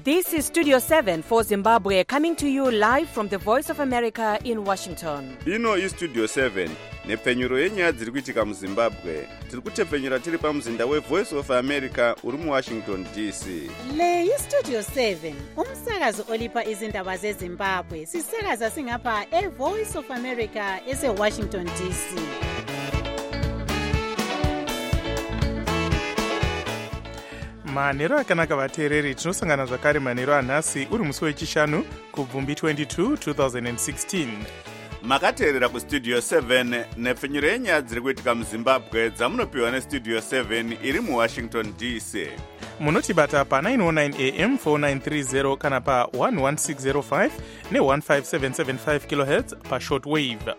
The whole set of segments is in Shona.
This is Studio 7 for Zimbabwe, coming to you live from the Voice of America in Washington. Ino iStudio 7 nepfenyuro yenyaya dziri kuitika muZimbabwe. Tiri kutepfenyura tiri pamuzinda weVoice of America uri muWashington DC. Le iStudio 7 umsakazo olipa izindaba zeZimbabwe. Sisakaza singapha eVoice of America eseWashington DC. manhero akanaka vateereri, tinosangana zvakare manhero anhasi uri musi wechishanu kubvumbi 22 2016. Makateerera kuStudio 7 nepfenyuro yenyaya dziri kuitika muZimbabwe dzamunopiwa neStudio 7 iri muWashington DC. Munotibata pa 909 AM 4930 kana pa 11605 ne15775 kHz pa shortwave.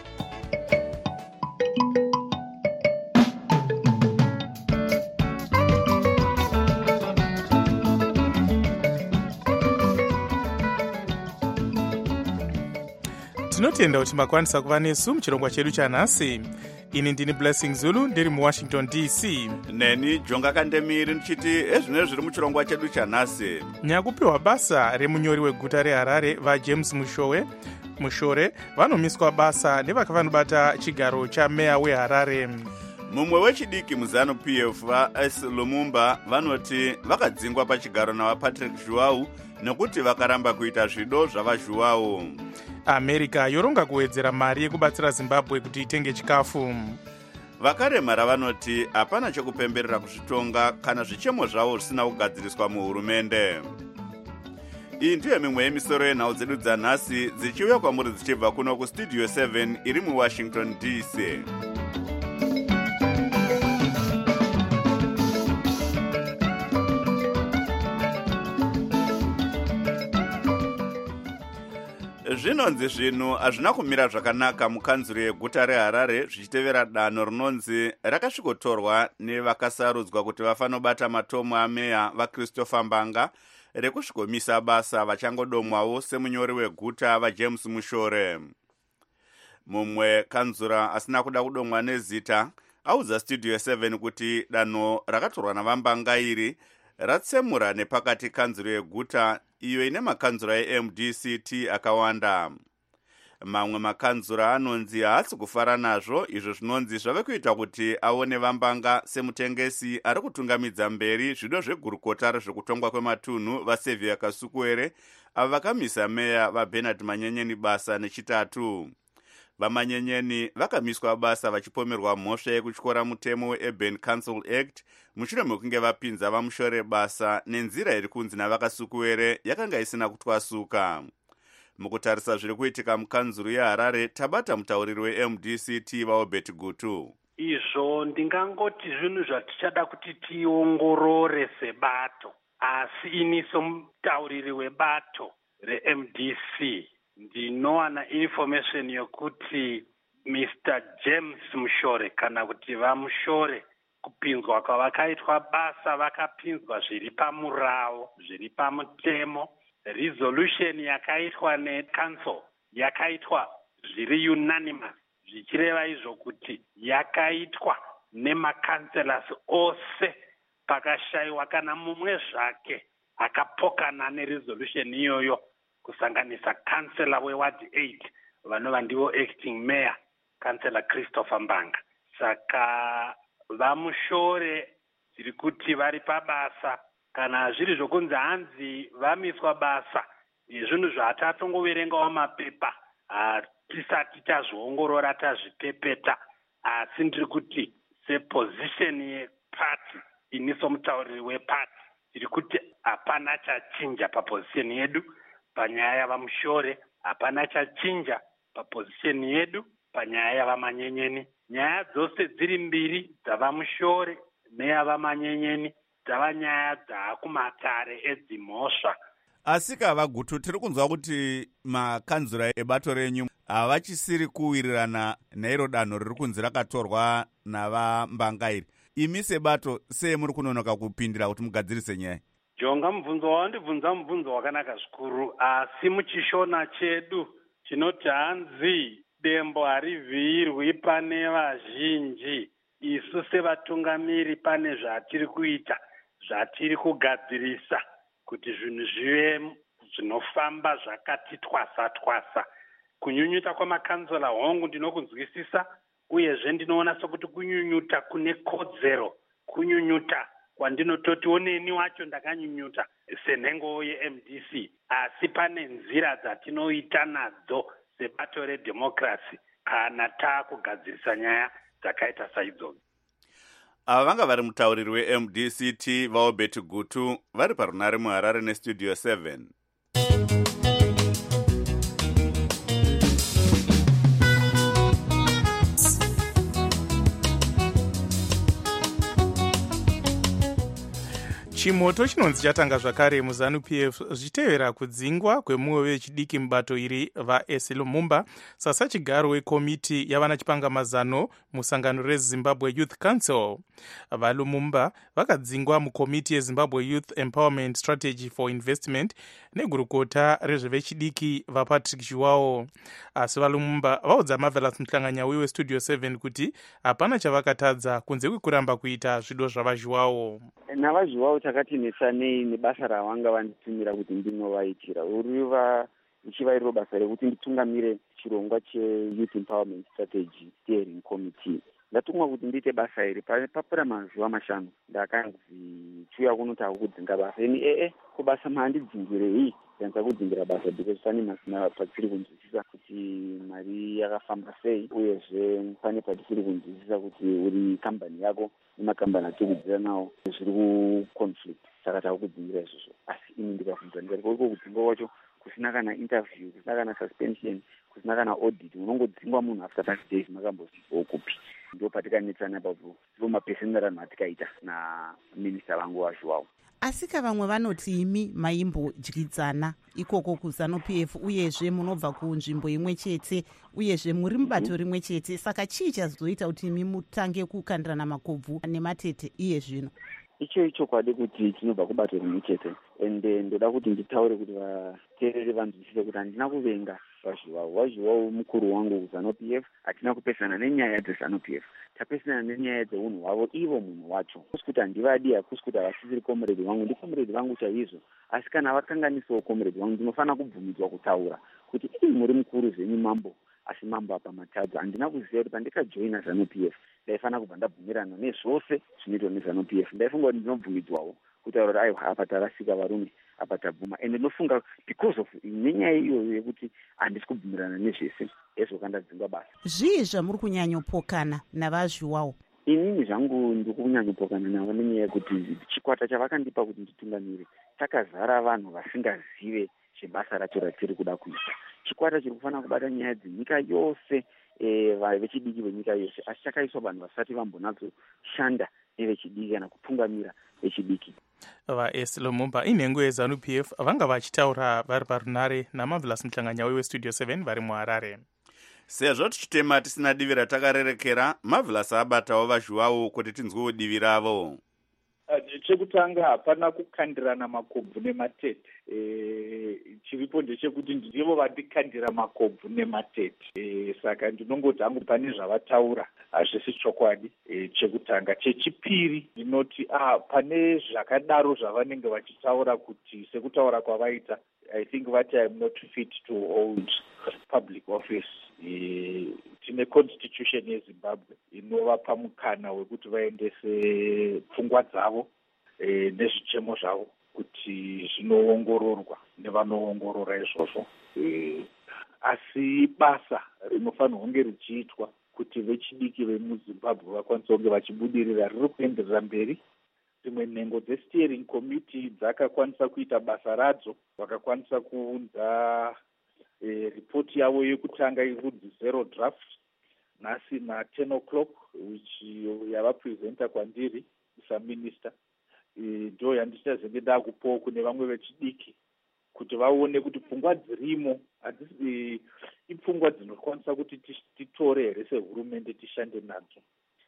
Tinotenda kuti makwanisa kuva nesu muchirongwa chedu chanhasi. Ini ndini Blessing Zulu ndiri muWashington DC. Neni Jonga Kandemiri ndichiti ezvino zviri muchirongwa chedu chanhasi. Nyakupiwa basa remunyori weguta reHarare vaJames Mushore vanomiswa basa nevakavanobata chigaro chameya weHarare. Mumwe wechidiki muZANU-PF vaS Lumumba vanoti vakadzingwa pachigaro navaPatrick Zhuwau nekuti vakaramba kuita zvido zvavaZhuwau. America yoronga kuwedzera mari yekubatsira Zimbabwe kuti itenge chikafu. Vakaremara vanoti hapana chekupemberera kuzvitonga kana zvichemo zvavo zvisina kugadziriswa muhurumende. Iyi ndiyo mimwe yemisoro yenhau dzedu dzanhasi dzichiuya kwamuri dzichibva kuno kuStudio 7 iri muWashington DC. Zvinonzi zvinhu hazvina kumira zvakanaka mukanzuro yeguta reHarare zvichitevera danho rinonzi rakasvikotorwa nevakasarudzwa kuti vafanobata matomo ameya vaChristopher Mbanga rekusvikomisa basa vachangodomwawo semunyori weguta vaJames Mushore. Mumwe kanzura asina kuda kudomwa nezita audza Studio 7 kuti danho rakatorwa navaMbanga iri ratsemura nepakati kanzuro yeguta iyo ine makanzura eMDCT akawanda. Mamwe makanzura anonzi haasi kufara nazvo, izvo zvinonzi zvave kuita kuti aone vaMbanga semutengesi ari kutungamidza mberi zvido zvegurukota rezvekutongwa kwematunhu vaSaviour Kasukuwere avo vakamisa meya vaBernard Manyenyeni basa nechitatu. VaManyenyeni vakamiswa basa vachipomerwa mhosva yekutyora mutemo weUrban Council Act mushure mekunge vapinza vaMushore basa nenzira iri kunzi navakasukuwere yakanga isina kutwasuka. Mukutarisa zviri kuitika mukanzuru yeHarare, tabata mutauriri weMDCT vaObert Gutu. Izvo ndingangoti zvinhu zvatichada kuti tiongorore sebato, asi ini somutauriri webato reMDC ndinowana information yokuti Mr. James Mushore kana kuti vaMushore kupinzwa kwavakaitwa basa vakapinzwa zviri pamurao, zviri pamutemo. Resolution yakaitwa necouncil yakaitwa zviri unanimous, zvichireva izvo kuti yakaitwa nemakanselas ose, pakashayiwa kana mumwe zvake akapokana neresolution iyoyo, kusanganisa kansela weward 8 vanova ndivo acting mayor kansela Christopher Mbanga. Saka vaMushore zviri kuti vari pabasa, kana zviri zvokunzi hanzi vamiswa basa, zvinhu zvatatongoverengawo mapepa hatisati tazviongorora tazvipepeta, asi ndiri kuti seposition yeparty, ini somutauriri weparty ndiri kuti hapana chachinja paposition yedu panyaya yavaMushore, hapana chachinja paposition yedu panyaya yavaManyenyeni. Nyaya dzose dziri mbiri, dzavaMushore neyavaManyenyeni, dzava nyaya dzaakumatare edzimhosva. Asi kava Gutu, tiri kunzwa kuti makanzura ebato renyu havachisiri kuwirirana neiro danho riri kunzi rakatorwa navaMbanga iri. Imi sebato sei muri kunonoka kupindira kuti mugadzirise nyaya? Jonga, mubvunzo wandibvunza mubvunzo wakanaka zvikuru, asi muchishona chedu chinoti hanzi dembo harivhiyirwi pane vazhinji. Isu sevatungamiri pane zvatiri kuita, zvatiri kugadzirisa kuti zvinhu zvive zvinofamba zvakati twasa. Kunyunyuta kwamakanzura hongu ndinokunzwisisa, uyezve ndinoona sokuti kunyunyuta kune kodzero, kunyunyuta kwandinototi oneni wacho ndakanyunyuta senhengo yeMDC, asi pane nzira dzatinoita nadzo sebato redhemokirasi kana taakugadzirisa nyaya dzakaita saidzodzo. Ava vanga vari mutauriri weMDCT vaobert Gutu vari parunare muHarare nestudio 7. Chimoto chinonzi chatanga zvakare muZANU-PF zvichitevera kudzingwa kwemumwe wechidiki mubato iri vaS Lumumba sasachigaro wekomiti yavana chipangamazano musangano reZimbabwe Youth Council. VaLumumba vakadzingwa mukomiti yeZimbabwe Youth Empowerment Strategy for Investment negurukota rezvevechidiki vaPatrick Zhuwao. Asi VaLumumba vaudza Marvelous Muhlanganyauyi westudio 7 kuti hapana chavakatadza kunze kwekuramba kuita zvido zvavaZhuwao. NavaZhuwao takati nesanei nebasa ravanga vanditumira kuti ndinovaitira ichiva iro basa rekuti nditungamire chirongwa cheYouth Empowerment Strategy Steering Committee. Ndatumwa kuti ndiite basa iri papura mazuva 5 ndakanzi chiuya kunoti hakudzinga basa. Ini kubasa maandidzingirei kuanza kudzingira basa because pane masina patiri kunzwisisa kuti mari yakafamba sei, uyezve pane patiri kunzwisisa kuti uri kambani yako nemakambani atikudzira nawo zviri kuconflict, saka takudzingira izvozvo. Asi ini ndikabvunza ndikati koiko kudzingwa kwacho kusina kana interview, kusina kana suspension, kusina kana audit, unongodzingwa munhu after 30 days makambosipo kupi. Ndio patikanetsana papo ndipo mapeseni ranhu atikaita naminista vangu vaZhuwao. Asika vamwe vanoti imi maimbodyidzana ikoko kuZANU-PF, uyezve munobva kunzvimbo imwe chete, uyezve muri mubato rimwe chete, saka chii chazoita kuti imi mutange kukandirana makobvu nematete iye zvino? Icho kwade kuti tinobva kubato rimwe chete, ende ndoda kuti nditaure kuti vateereri vanzwisise kuti handina kuvenga vaZhuwao mukuru wangu kuZANU-PF, hatina kupesana nenyaya dzeZANU-PF, tapesana nenyaya dzeunhu hwavo ivo munhu wacho. Kusi kuti handivadi, hakusi kuti havasisiri comrade vangu, ndikomrade vangu chaizvo, asi kana vakanganisawo comrade vangu ndinofanira kubvumidzwa kutaura kuti muri mukuru zvenyu mambo, asi mambo apa matadza. Handina kuziva kuti pandikajoina ZANU-PF ndaifanira kubva ndabvumirana nezvose zvinoitwa neZANU-PF. Ndaifunga kuti ndinobvumidzwawo kutaura kuti aiwa apa tarasika varume, apa tabvuma. Ende ndinofunga because of nenyaya iyoyo yekuti handisi kubvumirana nezvese ezvokandadzingwa basa. Zvii zvamuri kunyanyopokana navaZhuwao? Inini zvangu ndikunyanyopokana navo nenyaya yekuti chikwata chavakandipa kuti nditungamire takazara vanhu vasingazive zvebasa racho ratiri kuda kuita. Chikwata chiri kufanira kubata nyaya dzenyika yose, vechidiki venyika yose, asi chakaiswa vanhu vasati vambonazoshanda nevechidiki kana kutungamira vechidiki. vaS Lumumba inhengo yeZANU-PF vanga vachitaura vari parunare naMarvelous Muhlanganyauyi westudio 7 vari muHarare. Sezvo tichitema tisina divi ratakarerekera, Marvelous abatawo vaZhuwao kuti tinzwewo divi ravo. Chekutanga hapana kukandirana makobvu nematete. Chiripo ndechekuti ndivo vandikandira makobvu nematete. Saka ndinongoti hangu pane zvavataura hazvisi chokwadi. Chekutanga. Chechipiri ndinoti pane zvakadaro zvavanenge vachitaura kuti sekutaura kwavaita, I think that I am not fit to hold public office. Tine constitution yeZimbabwe inovapa mukana wekuti vaendese pfungwa dzavo nezvichemo zvavo kuti zvinoongororwa nevanoongorora izvozvo. Asi basa rinofanirwa kunge richiitwa kuti vechidiki vemuZimbabwe vakwanise kunge vachibudirira riri kuenderera mberi. Dzimwe nhengo dzeSteering Committee dzakakwanisa kuita basa radzo, vakakwanisa kuunza ripoti yavo yekutanga irudzi 0 draft nhasi na10 o'clock, which yavapresenta kwandiri saminister. Ndo yandichazenge ndakupowo kune vamwe vechidiki kuti vaone kuti pfungwa dzirimo hadzisi ipfungwa dzinokwanisa kuti titore here sehurumende tishande nadzo.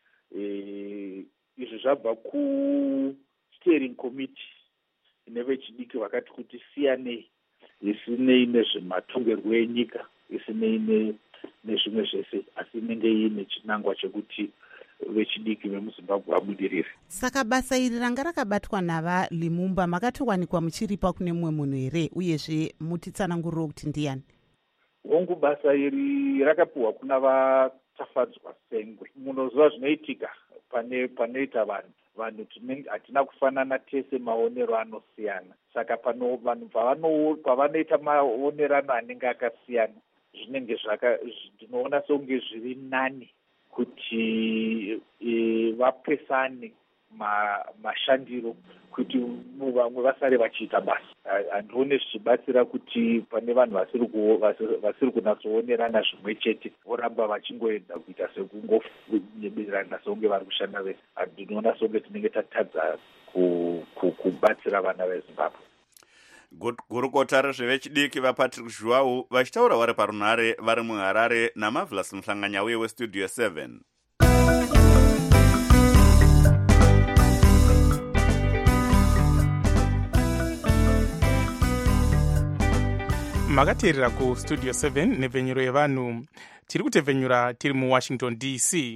Izvi zvabva kuSteering Committee nevechidiki vakati kuti siyanei, isinei nezvematongerwo enyika, isinei nezvimwe zvese, asi inenge ine chinangwa chekuti vechidiki vemuzimbabwe vabudirire. Saka basa iri ranga rakabatwa navalimumba makatowanikwa muchiripa kune mumwe munhu here, uyezve mutitsananguriro kuti ndiani? Hongu basa iri rakapiwa kuna vatafadzwa sengwe. Munoziva zvinoitika panoita vanhu hatina kufanana tese, maonero anosiyana. Saka vanhu pavanoita maonerano anenge akasiyana, zvinenge ndinoona songe zviri nani kuti vapesane mashandiro kuti vamwe vasare vachiita basa. Handione zvichibatsira kuti pane vanhu vasiri kunatsoonerana zvimwe chete voramba vachingoedza kuita sekungoyeberana songe vari kushanda. Handinoona songe tinenge tatadza kubatsira vana vezimbabwe. Gurukota rezvevechidiki vapatrick zhuwau vachitaura vari parunhare vari muharare naMarvelous Mhlanganyauye westudio 7. makateerera kustudio 7 nevhenyuro yevanhu. Tiri kutevhenyura tiri muWashington DC.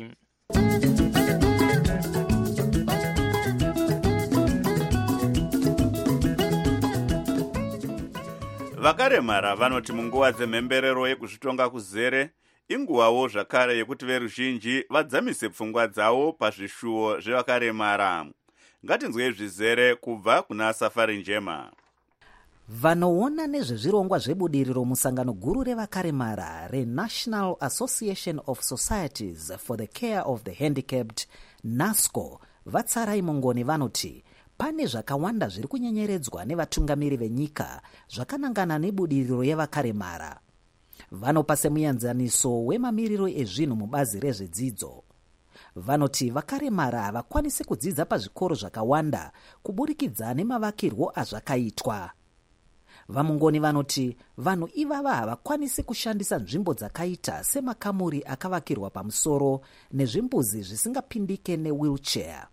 Vakaremara vanoti munguva dzemhemberero yekuzvitonga kuzere inguvawo zvakare yekuti veruzhinji vadzamise pfungwa dzavo pazvishuwo zvevakaremara. Ngatinzwei zvizere kubva kuna Safari Njema. Vanoona nezvezvirongwa zvebudiriro musangano guru revakaremara reNational Association of Societies for the Care of the Handicapped, NASCO, Vatsarai Mongoni vanoti pane zvakawanda zviri kunyenyeredzwa nevatungamiri venyika zvakanangana nebudiriro yevakaremara. Vanopa semuyanzaniso wemamiriro ezvinhu mubazi rezvedzidzo. Vanoti vakaremara havakwanisi kudzidza pazvikoro zvakawanda kuburikidza nemavakirwo azvakaitwa. Vamongoni vanoti vanhu ivava havakwanisi kushandisa nzvimbo dzakaita semakamuri akavakirwa pamusoro nezvimbuzi zvisingapindike newheelchair.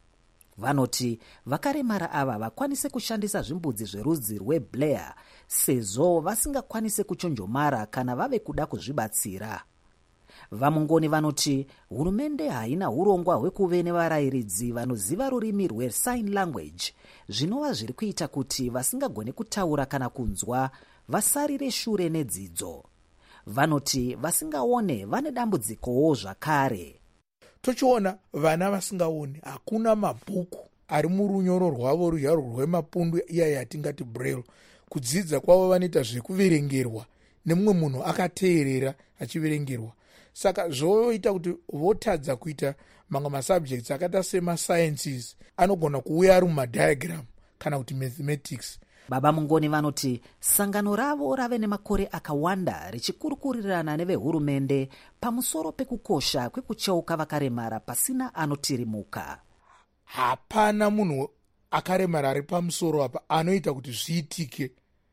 Vanoti vakaremara ava havakwanisi kushandisa zvimbudzi zverudzi rweBlair sezvo vasingakwanisi kuchonjomara kana vave kuda kuzvibatsira. Vamongoni vanoti hurumende haina urongwa hwekuve nevarayiridzi vanoziva rurimi rwesign language, zvinova zviri kuita kuti vasingagone kutaura kana kunzwa vasarire shure nedzidzo. Vanoti vasingaone vane dambudzikowo zvakare. Tochiona vana vasingaoni, hakuna mabhuku ari murunyoro rwavo ruyaro rwemapundu iya yatingati braille. Kudzidza kwavo vanoita zvekuverengerwa nemumwe munhu akateerera achiverengerwa. Saka zvoita kuti votadza kuita mamwe masubjects akaita semasciences anogona kuuya ari mumadiagram kana kuti mathematics. Baba Mongoni vanoti sangano ravo rave nemakore akawanda richikurukurirana nevehurumende pamusoro pekukosha kwekucheuka vakaremara pasina anotirimuka. Hapana munhu akaremara ari pamusoro apa anoita kuti zviitike,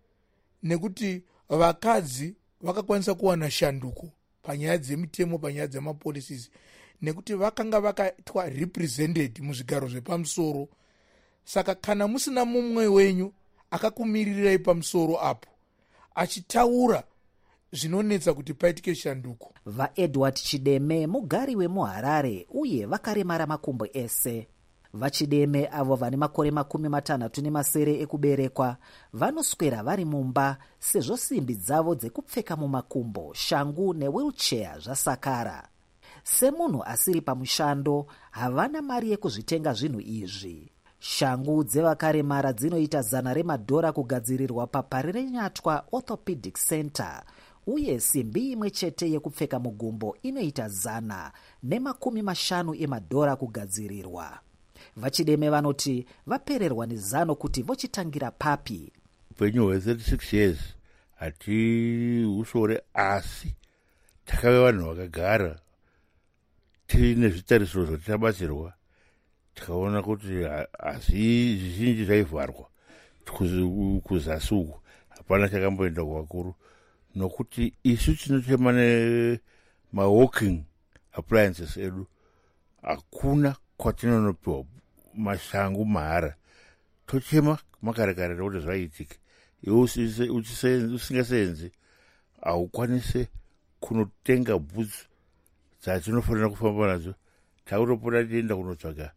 nekuti vakadzi vakakwanisa kuwana shanduko panyaya dzemitemo, panyaya dzemapolicies, nekuti vakanga vakaitwa represented muzvigaro zvepamusoro. Saka kana musina mumwe wenyu akakumiririrai pamusoro apo achitaura, zvinonetsa kuti paitike shanduko. VaEdward Chideme mugari wemuHarare uye vakaremara makumbo ese. VaChideme avo vane makore 60 ekuberekwa vanoswera vari mumba sezvo simbi dzavo dzekupfeka mumakumbo, shangu newheelchair zvasakara. Semunhu asiri pamushando havana mari yekuzvitenga zvinhu izvi. Shangu dzevakaremara dzinoita $100 kugadzirirwa paParirenyatwa Orthopedic Center, uye simbi imwe chete yekupfeka mugumbo inoita $150 kugadzirirwa. VaChideme vanoti vapererwa nezano kuti vochitangira papi. Upenyu hwe36 years hatiusore, asi takave vanhu vakagara tine zvitarisiro zvatichabatsirwa, tikaona kuti asi zvizhinji zvaivharwa kuzasi uku hapana chakamboenda kuvakuru, nokuti isu tinotema nemawalking appliances edu hakuna kwatinonopiwa mashangu mahara. Tochema makarekare nekuti zvaiitike. Iwe usingasenzi haukwanise kunotenga bhutsu dzatinofanira kufamba nadzo takutopota tienda kunotsvaga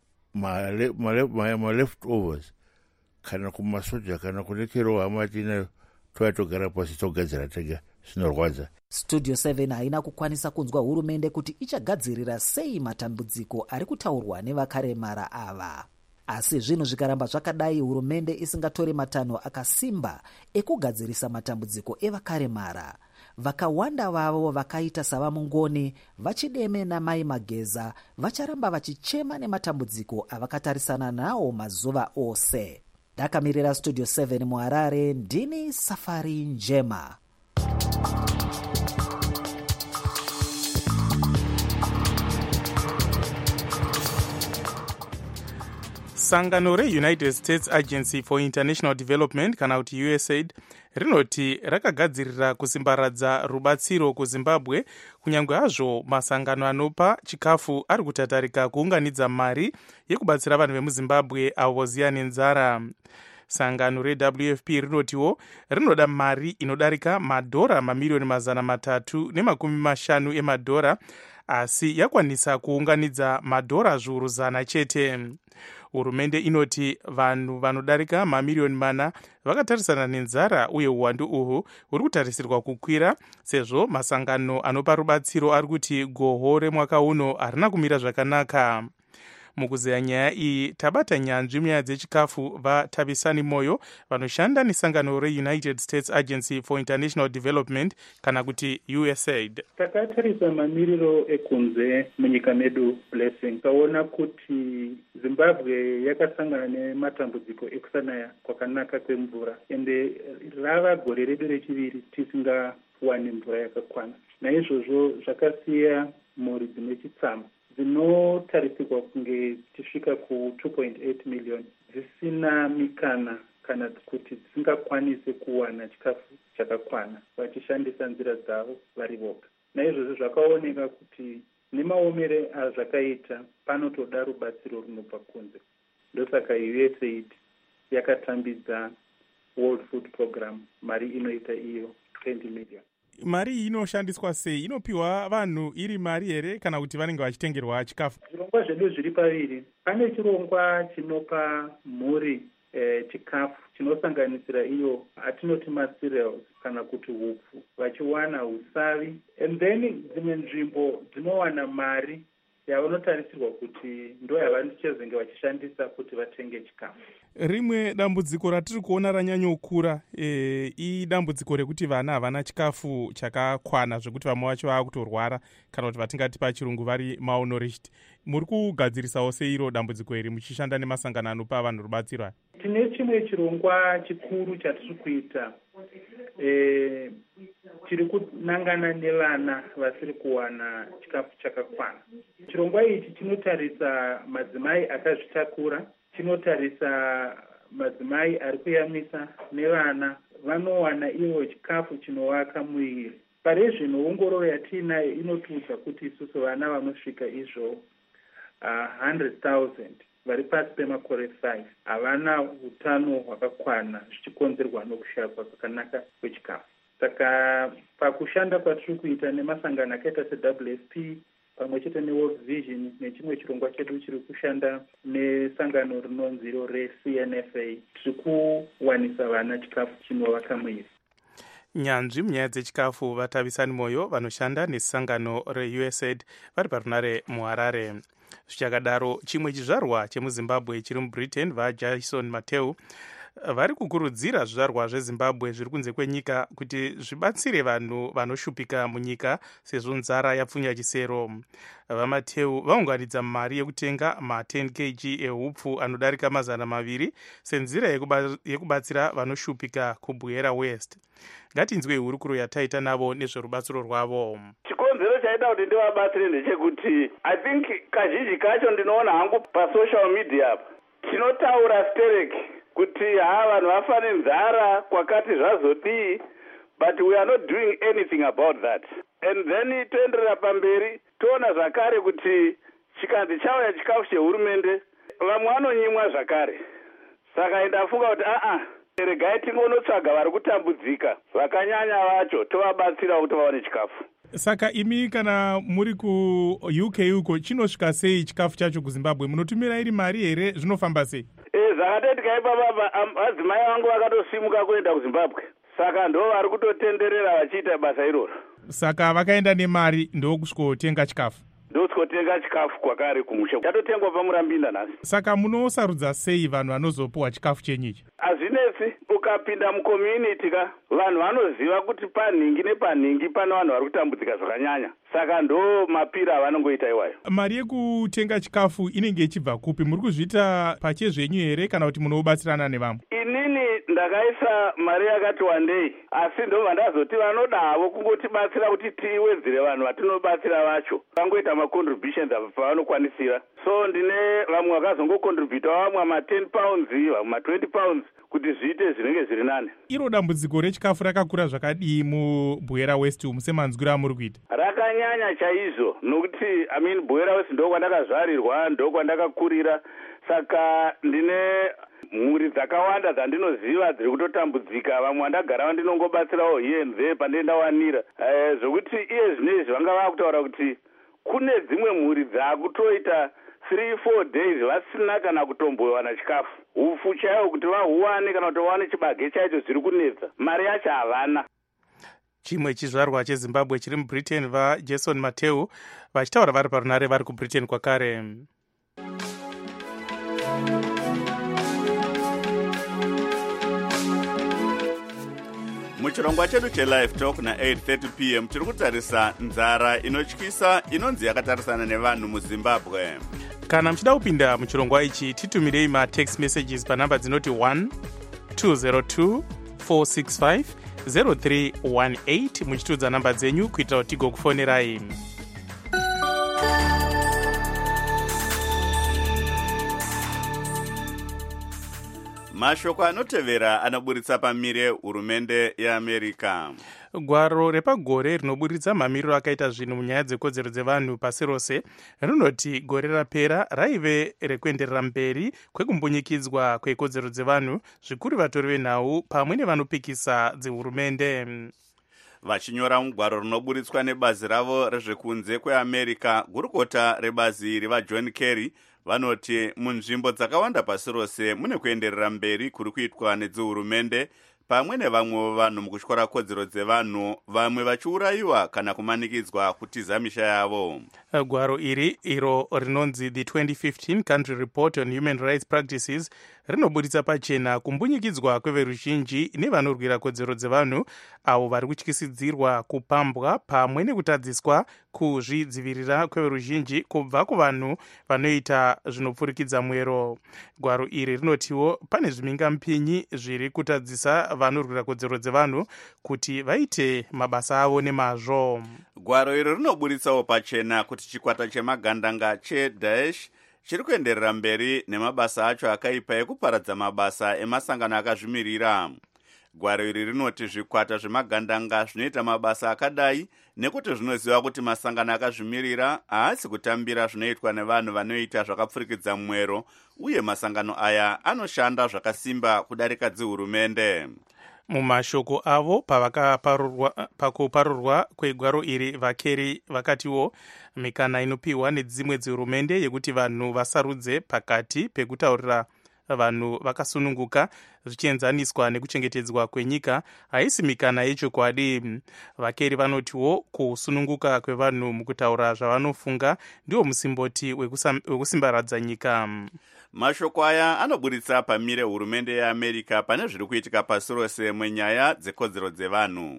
maleftovers kana kumasoja kana kune chero hama tinayo toyatogara pasi togadzira tega zvinorwadza. Studio 7 haina kukwanisa kunzwa hurumende kuti ichagadzirira sei matambudziko ari kutaurwa nevakaremara ava. Asi zvinhu zvikaramba zvakadai, hurumende isingatore matanho akasimba ekugadzirisa matambudziko evakaremara. Vakawanda vavo vakaita savamungoni, Vachideme naMai Mageza vacharamba vachichema nematambudziko avakatarisana nawo mazuva ose. Ndakamirira Studio 7 muHarare, ndini Safari Njema. Sangano reUnited States Agency for International Development kana kuti USAID rinoti rakagadzirira kusimbaradza rubatsiro kuZimbabwe kunyange hazvo masangano anopa chikafu ari kutatarika kuunganidza mari yekubatsira vanhu vemuZimbabwe avo voziya nenzara. Sangano reWFP rinotiwo rinoda mari inodarika madhora mamirioni 350 emadhora, asi yakwanisa kuunganidza madhora zviuru 100 chete. Hurumende inoti vanhu vanodarika mamirioni 4 vakatarisana nenzara uye uwandu uhu huri kutarisirwa kukwira sezvo masangano anopa rubatsiro ari kuti goho remwaka uno harina kumira zvakanaka. Mukuzeya nyaya iyi tabata nyanzvi munyaya dzechikafu vaTavisani Moyo vanoshanda nesangano reUnited States Agency for International Development kana kuti USAID. Takatarisa mamiriro ekunze munyika medu Blessing, taona kuti Zimbabwe yakasangana nematambudziko ekusanaya kwakanaka kwemvura, ende rava gore redu rechiviri tisingawani mvura yakakwana. Naizvozvo zvakasiya mhuri dzine chitsama dzinotarisirwa kunge tichisvika ku 2.8 million dzisina mikana kana kuti dzisingakwanise kuwana chikafu chakakwana vachishandisa nzira dzavo vari voga. Naizvozvo zvakaoneka kuti nemaomere azvakaita panotoda rubatsiro runobva kunze. Ndosaka USAID yakatambidza World Food Program mari inoita iyo 20 million. Mari iyi inoshandiswa sei? Inopiwa vanhu iri mari here kana kuti vanenge vachitengerwa chikafu? Zvirongwa zvedu zviri paviri. Pane chirongwa chinopa mhuri chikafu chinosanganisira iyo atinoti macereals kana kuti hupfu, vachiwana usavi, and then dzimwe nzvimbo dzinowana mari yavanotarisirwa kuti ndo yavanochezenge vachishandisa kuti vatenge chikafu. Rimwe dambudziko ratiri kuona ranyanyokura idambudziko rekuti vana havana chikafu chakakwana zvekuti vamwe vacho vakutorwara kana kuti vatingati pachirungu vari malnourished. Muri kugadzirisawo seiro dambudziko iri muchishanda nemasangano anopa vanhu rubatsiro? Tine chimwe chirongwa chikuru chatiri kuita tiri kunangana nevana vasiri kuwana chikafu chakakwana. Chirongwa ichi chinotarisa madzimai akazvitakura, chinotarisa madzimai ari kuyamwisa nevana vanowana ivo chikafu chinovaka muviri. Parezvino ongororo yatiinayo inotiudza kuti isusu vana vanosvika izvo 100,000 vari pasi pemakore 5 havana utano hwakakwana zvichikonzerwa nokushaya kwakanaka kwechikafu. Saka pakushanda kwatiri kuita nemasangano akaita seWFP pamwe chete neWorld Vision nechimwe chirongwa chedu chiri kushanda nesangano rinonzi reCNFA, tiri kuwanisa vana chikafu chinovaka mwiri. Nyanzvi munyaya dzechikafu vaTavisani Moyo vanoshanda nesangano reUSAID vari parunare muHarare. Zvichakadaro, chimwe chizvarwa chemuZimbabwe chiri muBritain vaJason Mateu vari kukurudzira zvizvarwa zveZimbabwe zviri kunze kwenyika kuti zvibatsire vanhu vanoshupika munyika sezvo nzara yapfunya chisero. VaMateu vaunganidza mari yekutenga ma10 kg ehupfu anodarika 200 senzira yekubatsira vanoshupika kuBwera West. Ngatinzwe hurukuro yataita navo nezverubatsiro rwavo. Chikonzero chaita kuti ndivabatsire ndechekuti I think kazhinji kacho ndinoona hangu pasocial media tinotaura stereki kuti vanhu vafa nenzara kwakati zvazodii, but we are not doing anything about that. And then toenderera pamberi toona zvakare kuti chikanzi chauya chikafu chehurumende vamwe vanonyimwa zvakare. Saka ndafunga kuti regai tingonotsvaga vari kutambudzika vakanyanya vacho tovabatsira kuti vaone chikafu. Saka imi kana muri ku-UK uko chinosvika sei chikafu chacho kuZimbabwe? Munotumira iri mari here? Zvinofamba sei? Zvakatoitika ipapa madzimai vangu vakatosimuka kuenda kuZimbabwe, saka ndo vari kutotenderera vachiita basa iroro. Saka vakaenda nemari ndokusvikotenga chikafu? Ndosvikotenga chikafu kwakare kumusha, chatotengwa pamurambinda nhasi. Saka munosarudza sei vanhu vanozopuwa chikafu chenyichi? Hazvinetsi, ukapinda mucommunity vanhu vanoziva kuti panhingi nepanhingi pane vanhu vari kutambudzika zvakanyanya, saka ndo mapira avanongoita iwayo. Mari yekutenga chikafu inenge ichibva kupi? Muri kuzviita pachezvenyu here kana kuti munobatsirana nevamwe? Inini ndakaisa mari yakati wandei, asi ndobva ndazoti vanodavo kungotibatsira kuti tiwedzere vanhu vatinobatsira vacho, vangoita macontributions pavanokwanisira. So ndine vamwe vakazongocontributa vamwe ma10 pounds, vamwe ma20 pounds kuti zviite zvinenge zviri nane. Iro dambudziko rechikafu rakakura zvakadii muBwera West umu semanzwiro amuri kuita? Rakanyanya chaizvo, nokuti Bwera West ndokwandakazvarirwa, ndokwandakakurira, saka ndine mhuri dzakawanda dzandinoziva dziri kutotambudzika. Vamwe vandagara vandinongobatsirawo here and there pandendawanira, zvokuti iye zvinezvi vanga vakutaura kuti kune dzimwe mhuri dzakutoita 3-4 days vasina kana kutombowana chikafu. Ufu chaiwo kuti vahuwane kana kuti vawane chibage chaicho zviri kunetsa, mari yacho havana. Chimwe chizvarwa cheZimbabwe chiri muBritain vaJason Mateu vachitaura vari parunare vari kuBritain kwakare. Muchirongwa chedu cheLive Talk na8:30 p.m. tiri kutarisa nzara inotyisa inonzi yakatarisana nevanhu muZimbabwe. Kana muchida kupinda muchirongwa ichi titumirei matext messages panhamba dzinoti 1-202-465-0318 muchitudza namba dzenyu kuitira kuti tigokufonerai. Mashoko anotevera anoburitsa pamire hurumende yeAmerika. Gwaro repagore rinoburitsa mamiriro akaita zvinhu munyaya dzekodzero dzevanhu pasi rose rinoti gore rapera raive rekuenderera mberi kwekumbunyikidzwa kwekodzero dzevanhu, zvikuru vatori venhau pamwe nevanopikisa dzehurumende. Vachinyora mugwaro rinoburitswa nebazi ravo rezvekunze kweAmerika, gurukota rebazi iri vaJohn Kerry vanoti munzvimbo dzakawanda pasi rose mune kuenderera mberi kuri kuitwa nedzehurumende pamwe nevamwe vanhu mukutyora kodzero dzevanhu, vamwe vachiurayiwa kana kumanikidzwa kutiza misha yavo. Gwaro iri iro rinonzi the 2015 Country Report on Human Rights Practices rinoburitsa pachena kumbunyikidzwa kweveruzhinji nevanorwira kodzero dzevanhu avo vari kutyisidzirwa kupambwa pamwe nekutadziswa kuzvidzivirira kweveruzhinji kubva kuvanhu vanoita zvinopfurikidza mwero. Gwaro iri rinotiwo pane zvimingamupinyi zviri kutadzisa vanorwira kodzero dzevanhu kuti vaite mabasa avo nemazvo. Gwaro iri rinoburitsawo pachena kuti chikwata chemagandanga cheDaesh chiri kuenderera mberi nemabasa acho akaipa ekuparadza mabasa emasangano akazvimirira. Gwaro iri rinoti zvikwata zvemagandanga zvinoita mabasa akadai nekuti zvinoziva kuti masangano akazvimirira haasi kutambira zvinoitwa nevanhu vanoita zvakapfurikidza mwero, uye masangano aya anoshanda zvakasimba kudarika dzihurumende. Mumashoko avo pakuparurwa kwegwaro iri vaKerry vakatiwo mikana inopiwa nedzimwe dzehurumende yekuti vanhu vasarudze pakati pekutaurira vanhu vakasununguka zvichienzaniswa nekuchengetedzwa kwenyika haisi mikana yechokwadi. VaKerry vanotiwo kusununguka kwevanhu mukutaura zvavanofunga ndiwo musimboti wekusimbaradza nyika. Mashoko aya anoburitsa pamire hurumende yeAmerika pane zviri kuitika pasi rose munyaya dzekodzero dzevanhu.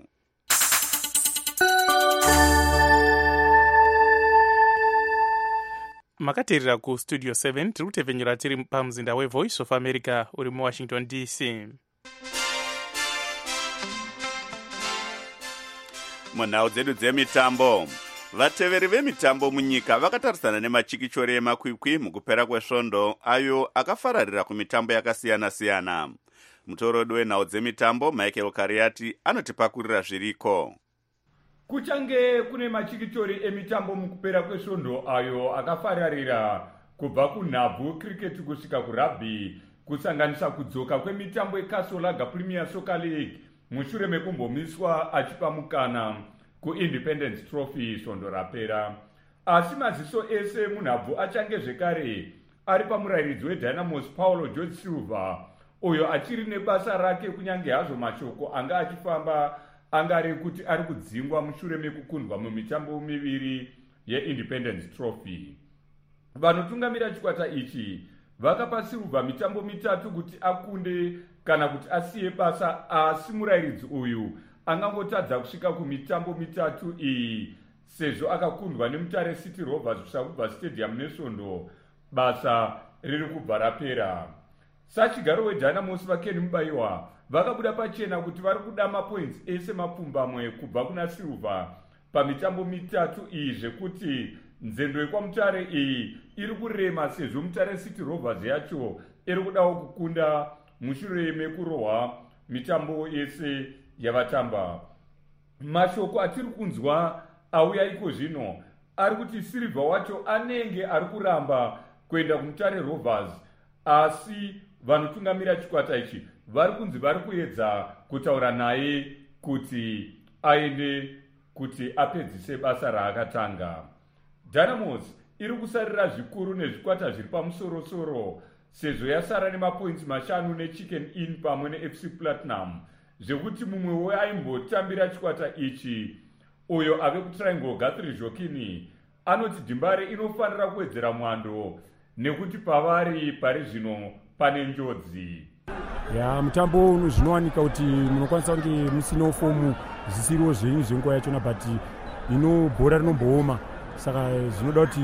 Makateerera kustudio 7 tiri kutevhenyera tiri pamuzinda weVoice of America uri muWashington DC. Munhau dzedu dzemitambo, vateveri vemitambo munyika vakatarisana nemachikichori emakwikwi mukupera kwesvondo ayo akafararira kumitambo yakasiyana-siyana. Mutorodi wenhau dzemitambo Michael Kariati anotipakurira zviriko. Kuchange kune machikichori emitambo mukupera kwesvondo ayo akafararira kubva kunhabvu cricket kusvika kurugby, kusanganisa kudzoka kwemitambo yeCastle Lager Premier Soccer League mushure mekumbomiswa achipa mukana. kuindependence trophy svondo rapera. Asi maziso ese munhabvu achange zvekare ari pamurayiridzi wedynamos Paulo George Silva, uyo achiri nebasa rake kunyange hazvo mashoko anga achifamba angari kuti ari kudzingwa mushure mekukundwa mumitambo miviri yeindependence trophy. Vanotungamira chikwata ichi vakapa Silva mitambo mitatu kuti akunde kana kuti asiye basa, asi murayiridzi uyu angangotadza kusvika kumitambo mitatu iyi sezvo akakundwa nemutare City Rovers kusakubva stadium nesvondo, basa riri kubva rapera. Sachigaro wedynamos vaKen Mubayiwa vakabuda pachena kuti vari kuda mapoints ese mapfumbamwe kubva kuna Silva pamitambo mitatu iyi, zvekuti nzendo yekwamutare iyi iri kurema sezvo mutare City Rovers yacho iri kudawo kukunda mushure mekurohwa mitambo yese yavatamba. Mashoko atiri kunzwa auya iko zvino ari kuti Silva wacho anenge ari kuramba kuenda kumutare Rovers, asi vanotungamira chikwata ichi vari kunzi vari kuedza kutaura naye kuti aende kuti apedzise basa raakatanga. Dynamos iri kusarira zvikuru nezvikwata zviri pamusorosoro sezvo yasara nemapoints 5 neChicken Inn pamwe neFC Platinum, zvekuti mumwe aimbotambira chikwata ichi uyo ave kutriangle Guthrie Jokini anoti Dimbare inofanira kuwedzera mwando nekuti pavari pari zvino pane njodzi. Mutambo zvinowanika kuti munokwanisa kunge musino fomu zvisiriwo zvenyu zvenguva yachona, but bhora rinombooma, saka zvinoda kuti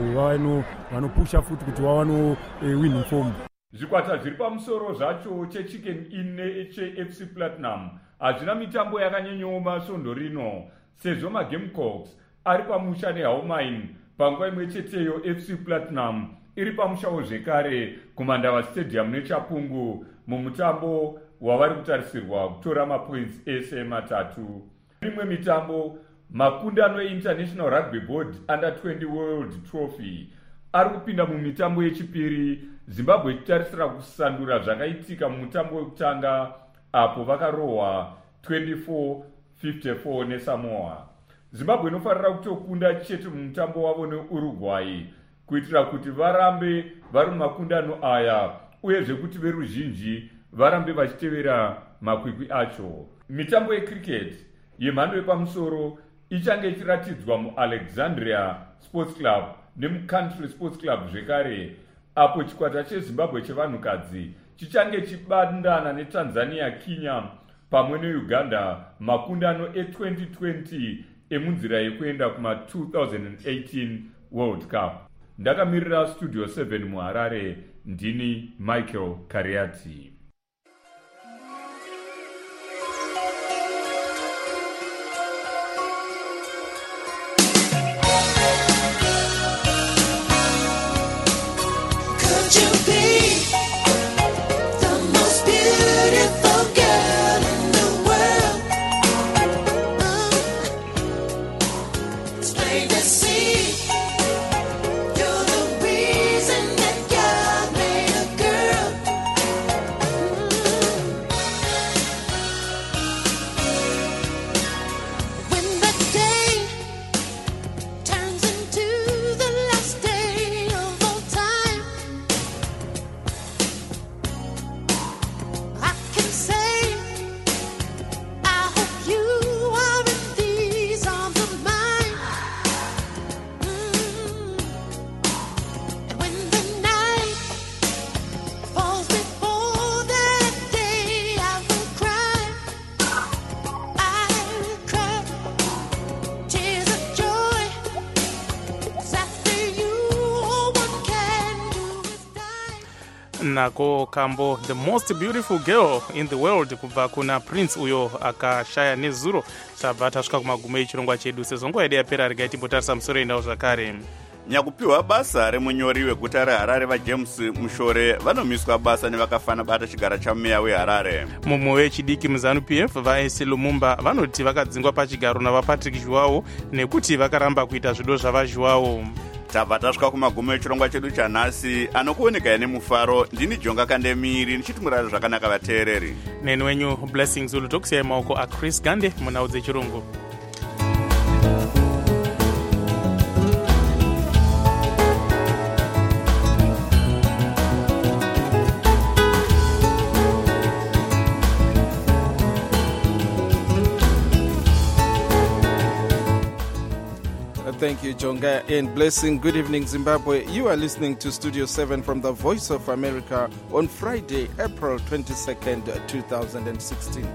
vanopusha futi kuti wawano winning form. Zvikwata zviri pamusoro zvacho cheChicken Inn necheFC Platinum hazvina mitambo yakanyanyoma svondo rino, sezvo maGamecocks ari pamusha neHowmine, panguva imwe cheteyo FC Platinum iri pamushawo zvekare kuMandava Stadium neChapungu mumutambo wavari kutarisirwa kutora mapoints ese matatu. Imwe mitambo, makundano eInternational Rugby Board Under 20 World Trophy ari kupinda mumitambo yechipiri, Zimbabwe ichitarisira kusandura zvakaitika mumutambo wekutanga apo vakarohwa 24-54 neSamoa. Zimbabwe inofanira kutokunda chete mumutambo wavo neUruguay kuitira kuti varambe vari mumakundano aya, uyezve kuti veruzhinji varambe vachitevera makwikwi acho. Mitambo yecricket yemhando yepamusoro ichange ichiratidzwa muAlexandria Sports Club nemuCountry Sports Club zvekare, apo chikwata cheZimbabwe chevanhukadzi chichange chibandana neTanzania, Kenya pamwe neUganda makundano e2020 emunzira yekuenda kuma2018 World Cup. Ndakamirira Studio 7 muHarare, ndini Michael Kariati. nako kambo the most beautiful girl in the world kubva kuna Prince uyo akashaya nezuro. Tabva tasvika kumagumo echirongwa chedu. Sezvo nguva yedu yapera regai timbotarisa musoro endawo zvakare. Nyakupiwa basa remunyori weguta reHarare vaJames Mushore vanomiswa basa nevakafana bata chigara chameya weHarare. Mumwe wechidiki muZANU-PF vaEsi Lumumba vanoti vakadzingwa pachigaro navaPatrick Zhuwao nekuti vakaramba kuita zvido zvavaZhuwao. Tabva tasvika kumagumo echirongwa chedu chanhasi. Anokuoneka nemufaro ndini Jonga Kandemiri ndichiti murare zvakanaka vateereri. Neni wenyu Blessings Zulu tokusiyai maoko aChris Gande munhau dzechirungu. Thank you, Jonga, and blessing. Good evening, Zimbabwe. You are listening to Studio 7 from the Voice of America on Friday, April 22nd, 2016.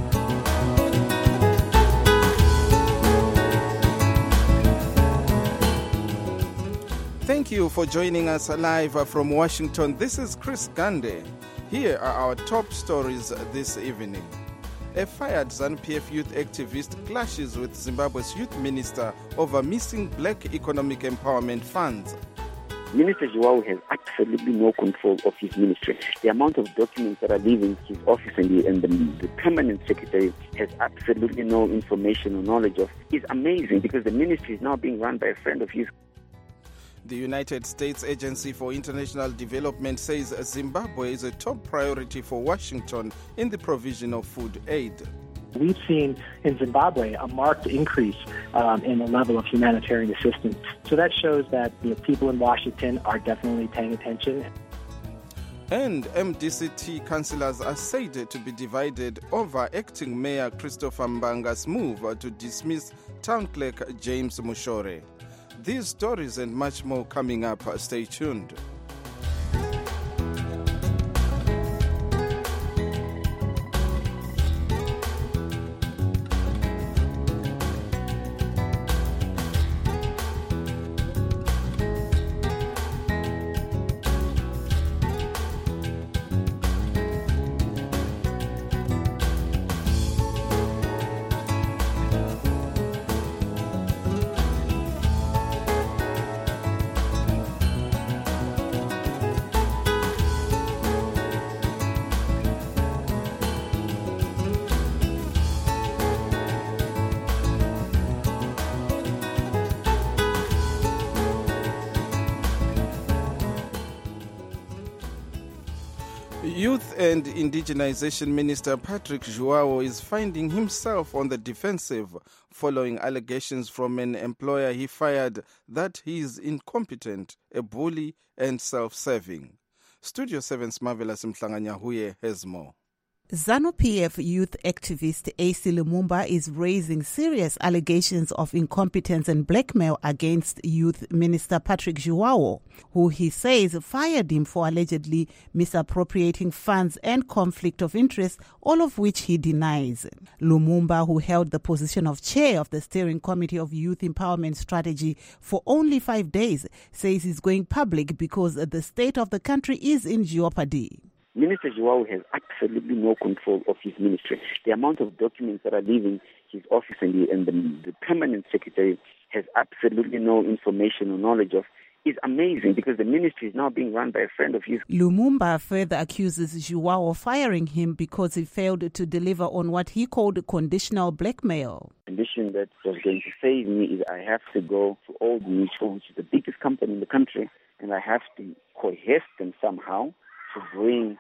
Thank you for joining us live from Washington. This is Chris Gande. Here are our top stories this evening. A fired ZANU-PF youth activist clashes with Zimbabwe's youth minister over missing black economic empowerment funds. Minister Joao has absolutely no control of his ministry. The amount of documents that are leaving his office and the permanent secretary has absolutely no information or knowledge of is amazing, because the ministry is now being run by a friend of his. The United States Agency for International Development says Zimbabwe is a top priority for Washington in the provision of food aid. We've seen in Zimbabwe a marked increase in the level of humanitarian assistance. So that shows that people in Washington are definitely paying attention. And MDCT councillors are said to be divided over acting Mayor Christopher Mbanga's move to dismiss town clerk James Mushore. These stories and much more coming up. Stay tuned. Youth and Indigenization Minister Patrick Joao is finding himself on the defensive following allegations from an employer he fired that he is incompetent, a bully, and self-serving. Studio 7's Marvelous Mhlanganyahuye has more. ZANU-PF youth activist AC Lumumba is raising serious allegations of incompetence and blackmail against Youth Minister Patrick Joao, who he says fired him for allegedly misappropriating funds and conflict of interest, all of which he denies. Lumumba, who held the position of chair of the Steering Committee of Youth Empowerment Strategy for only 5 days, says he's going public because the state of the country is in jeopardy. Minister Joao has absolutely no control of his ministry. The amount of documents that are leaving his office and the permanent secretary has absolutely no information or knowledge of is amazing, because the ministry is now being run by a friend of his. Lumumba further accuses Joao of firing him because he failed to deliver on what he called conditional blackmail. The condition that was going to save me is I have to go to Old Mutual, which is the biggest company in the country, and I have to coerce them somehow to bring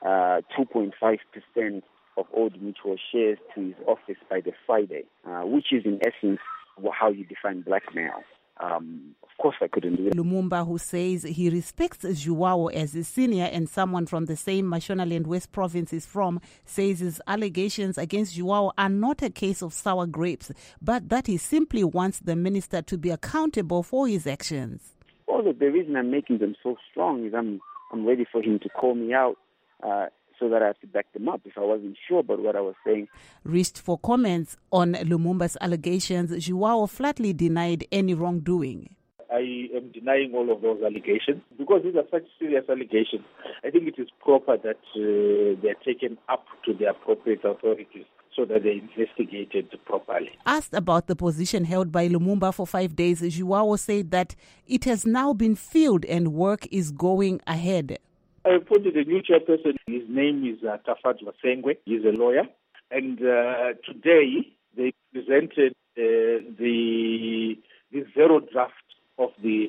2.5% of Old Mutual shares to his office by the Friday, which is in essence how you define blackmail. Of course I couldn't do it. Lumumba, who says he respects Joao as a senior and someone from the same Mashonaland West province is from, says his allegations against Joao are not a case of sour grapes, but that he simply wants the minister to be accountable for his actions. Well, the reason I'm making them so strong is I'm ready for him to call me out so that I have to back them up if I wasn't sure about what I was saying. Reached for comments on Lumumba's allegations, Joao flatly denied any wrongdoing. I am denying all of those allegations because these are such serious allegations. I think it is proper that they're taken up to the appropriate authorities so that they're investigated properly. Asked about the position held by Lumumba for 5 days, Joao said that it has now been filled and work is going ahead. I appointed a new chairperson. His name is Tafadzwa Sengwe. He's a lawyer. And today they presented the zero draft of the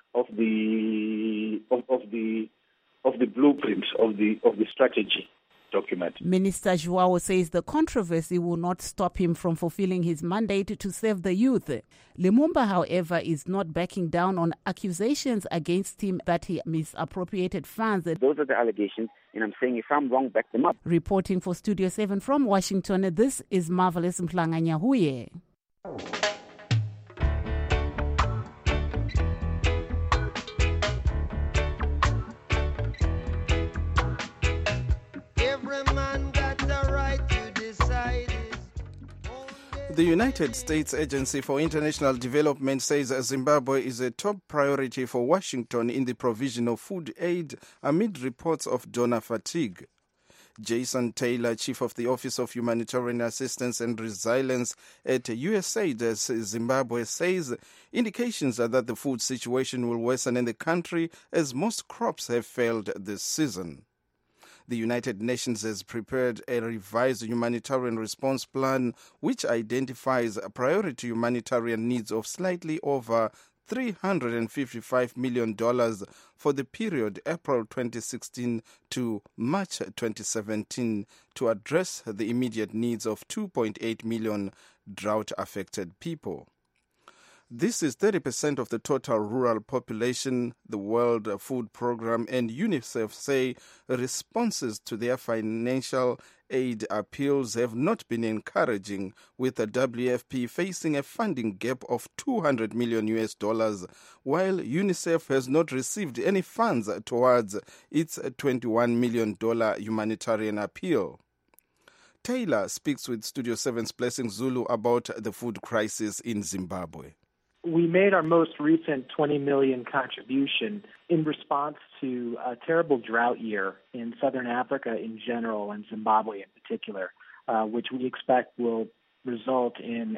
blueprint of the strategy document. Minister Joao says the controversy will not stop him from fulfilling his mandate to serve the youth. Lumumba, however, is not backing down on accusations against him that he misappropriated funds. Those are the allegations, and I'm saying if I'm wrong, back them up. Reporting for Studio 7 from Washington, this is Marvelous Mhlanganyahuye. The United States Agency for International Development says Zimbabwe is a top priority for Washington in the provision of food aid amid reports of donor fatigue. Jason Taylor, Chief of the Office of Humanitarian Assistance and Resilience at USAID Zimbabwe, says indications are that the food situation will worsen in the country as most crops have failed this season. The United Nations has prepared a revised humanitarian response plan which identifies priority humanitarian needs of slightly over $355 million for the period April 2016 to March 2017 to address the immediate needs of 2.8 million drought-affected people. This is 30% of the total rural population. The World Food Programme and UNICEF say responses to their financial aid appeals have not been encouraging, with the WFP facing a funding gap of $200 million, while UNICEF has not received any funds towards its $21 million humanitarian appeal. Taylor speaks with Studio 7's Blessing Zulu about the food crisis in Zimbabwe. We made our most recent $20 million contribution in response to a terrible drought year in southern Africa in general and Zimbabwe in particular, which we expect will result in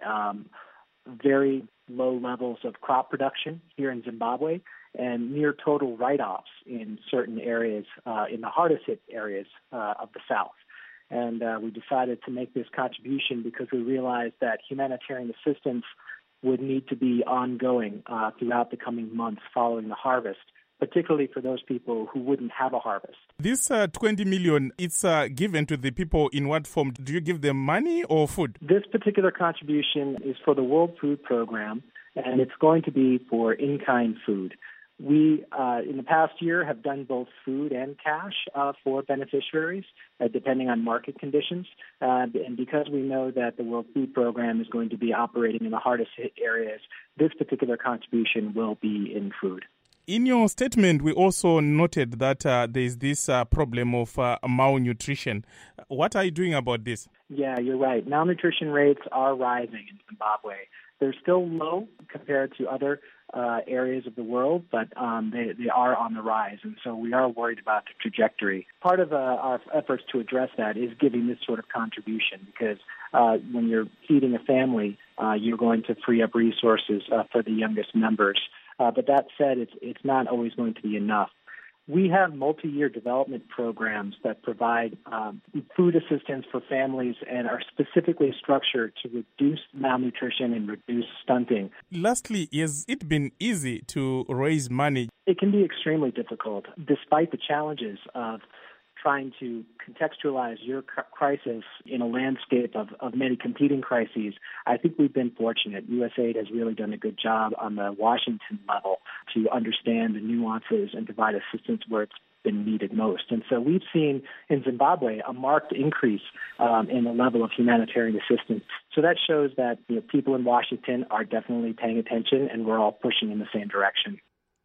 very low levels of crop production here in Zimbabwe and near total write-offs in certain areas, in the hardest hit areas of the South. And we decided to make this contribution because we realized that humanitarian assistance would need to be ongoing throughout the coming months following the harvest, particularly for those people who wouldn't have a harvest. This 20 million, it's given to the people in what form? Do you give them money or food? This particular contribution is for the World Food Programme, and it's going to be for in-kind food. We, in the past year, have done both food and cash for beneficiaries, depending on market conditions. And because we know that the World Food Programme is going to be operating in the hardest hit areas, this particular contribution will be in food. In your statement, we also noted that there is this problem of malnutrition. What are you doing about this? Yeah, you're right. Malnutrition rates are rising in Zimbabwe. They're still low compared to other areas of the world, but they are on the rise, and so we are worried about the trajectory. Part of our efforts to address that is giving this sort of contribution, because when you're feeding a family, you're going to free up resources for the youngest members. But that said, it's not always going to be enough. We have multi-year development programs that provide food assistance for families and are specifically structured to reduce malnutrition and reduce stunting. Lastly, has it been easy to raise money? It can be extremely difficult, despite the challenges of trying to contextualize your crisis in a landscape of many competing crises. I think we've been fortunate. USAID has really done a good job on the Washington level to understand the nuances and provide assistance where it's been needed most. And so we've seen in Zimbabwe a marked increase in the level of humanitarian assistance. So that shows that people in Washington are definitely paying attention, and we're all pushing in the same direction.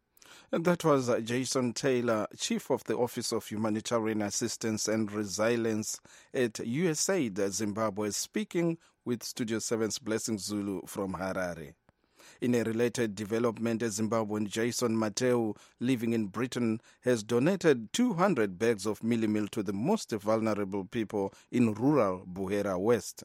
And that was Jason Taylor, Chief of the Office of Humanitarian Assistance and Resilience at USAID Zimbabwe, speaking with Studio 7's Blessing Zulu from Harare. In a related development, a Zimbabwean Jason Mateu, living in Britain, has donated 200 bags of mealie to the most vulnerable people in rural Buhera West.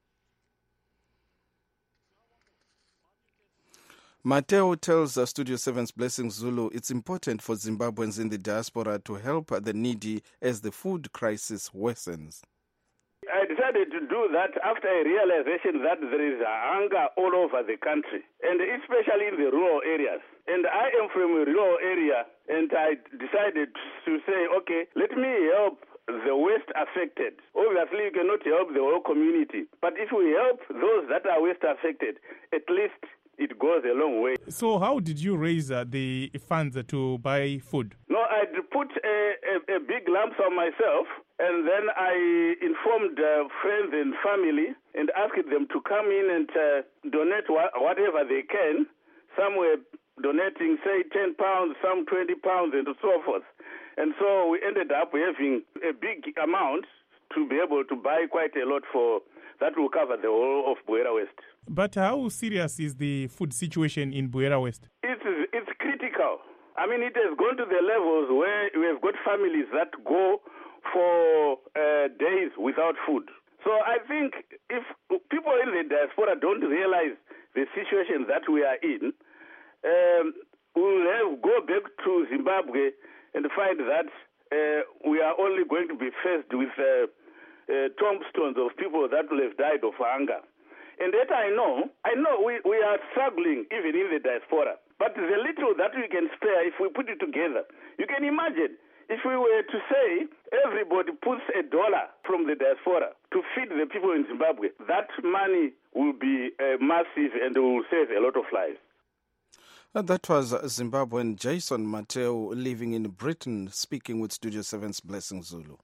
Mateo tells Studio 7's Blessing Zulu it's important for Zimbabweans in the diaspora to help the needy as the food crisis worsens. I decided to do that after a realization that there is hunger all over the country, and especially in the rural areas. And I am from a rural area, and I decided to say, okay, let me help the worst affected. Obviously, you cannot help the whole community, but if we help those that are worst affected, at least it goes a long way. So how did you raise the funds to buy food? No, I'd put a big lump sum myself, and then I informed friends and family and asked them to come in and donate whatever they can. Some were donating, say, £10, some £20, and so forth. And so we ended up having a big amount to be able to buy quite a lot for that will cover the whole of Buera West. But how serious is the food situation in Buera West? It's critical. I mean, it has gone to the levels where we have got families that go for days without food. So I think if people in the diaspora don't realize the situation that we are in, we'll go back to Zimbabwe and find that we are only going to be faced with tombstones of people that will have died of hunger. And that I know we are struggling even in the diaspora. But the little that we can spare, if we put it together, you can imagine if we were to say everybody puts $1 from the diaspora to feed the people in Zimbabwe, that money will be massive and will save a lot of lives. That was Zimbabwean Jason Mateo living in Britain, speaking with Studio 7's Blessing Zulu.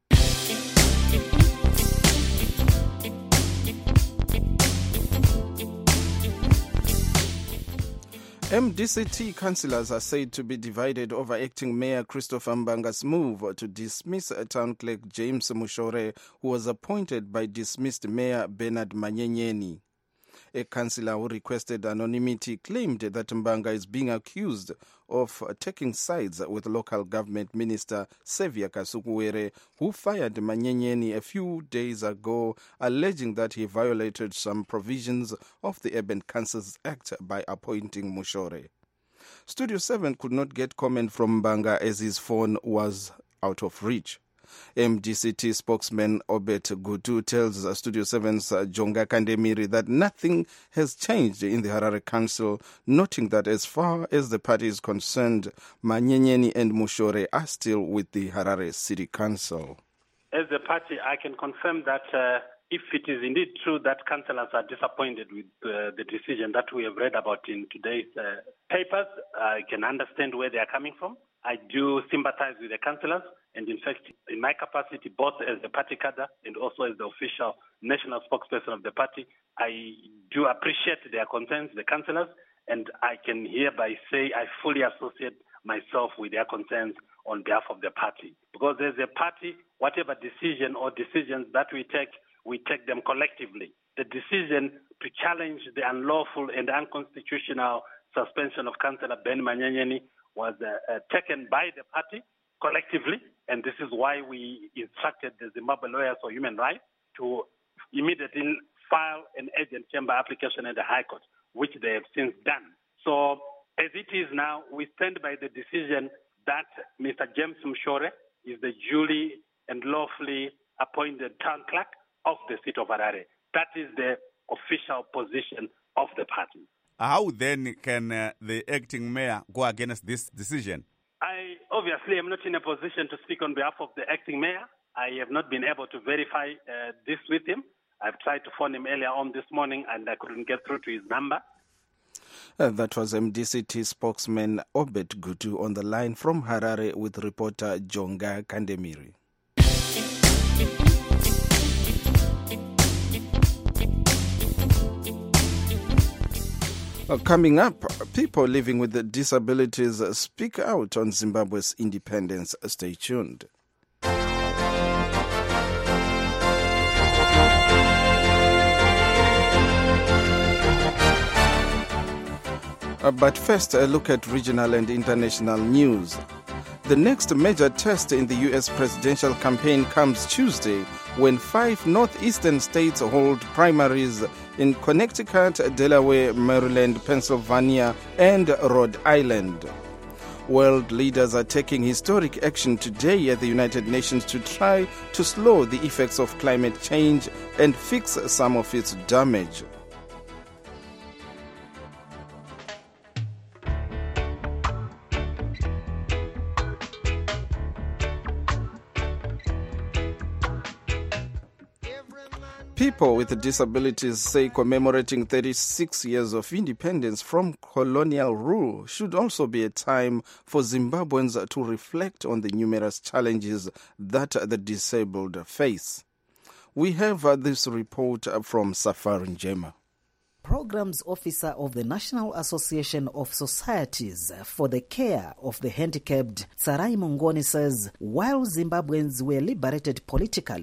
MDCT councillors are said to be divided over acting Mayor Christopher Mbanga's move to dismiss Town Clerk James Mushore, who was appointed by dismissed Mayor Bernard Manyenyeni. A councillor who requested anonymity claimed that Mbanga is being accused of taking sides with local government minister Sevia Kasukuwere, who fired Manyenyeni a few days ago, alleging that he violated some provisions of the Urban Councils Act by appointing Mushore. Studio 7 could not get comment from Mbanga as his phone was out of reach. MDCT spokesman Obet Gutu tells Studio 7's Jonga Kandemiri that nothing has changed in the Harare Council, noting that as far as the party is concerned, Manyenyeni and Mushore are still with the Harare City Council. As a party, I can confirm that if it is indeed true that councillors are disappointed with the decision that we have read about in today's papers, I can understand where they are coming from. I do sympathize with the councillors. And in fact, in my capacity, both as the party cadre and also as the official national spokesperson of the party, I do appreciate their concerns, the councillors, and I can hereby say I fully associate myself with their concerns on behalf of the party. Because as a party, whatever decision or decisions that we take them collectively. The decision to challenge the unlawful and unconstitutional suspension of Councillor Ben Manyenyeni was taken by the party collectively, and this is why we instructed the Zimbabwe Lawyers for Human Rights to immediately file an urgent chamber application at the High Court, which they have since done. So as it is now, we stand by the decision that Mr. James Mushore is the duly and lawfully appointed town clerk of the city of Harare. That is the official position of the party. How then can the acting mayor go against this decision? I obviously am not in a position to speak on behalf of the acting mayor. I have not been able to verify this with him. I've tried to phone him earlier on this morning and I couldn't get through to his number. That was MDCT spokesman Obet Gutu on the line from Harare with reporter Jonga Kandemiri. Coming up, people living with disabilities speak out on Zimbabwe's independence. Stay tuned. But first, a look at regional and international news. The next major test in the U.S. presidential campaign comes Tuesday when 5 northeastern states hold primaries in Connecticut, Delaware, Maryland, Pennsylvania, and Rhode Island. World leaders are taking historic action today at the United Nations to try to slow the effects of climate change and fix some of its damage. People with disabilities say commemorating 36 years of independence from colonial rule should also be a time for Zimbabweans to reflect on the numerous challenges that the disabled face. We have this report from Safari Njema. Programs Officer of the National Association of Societies for the Care of the Handicapped, Sarai Mongoni, says while Zimbabweans were liberated politically,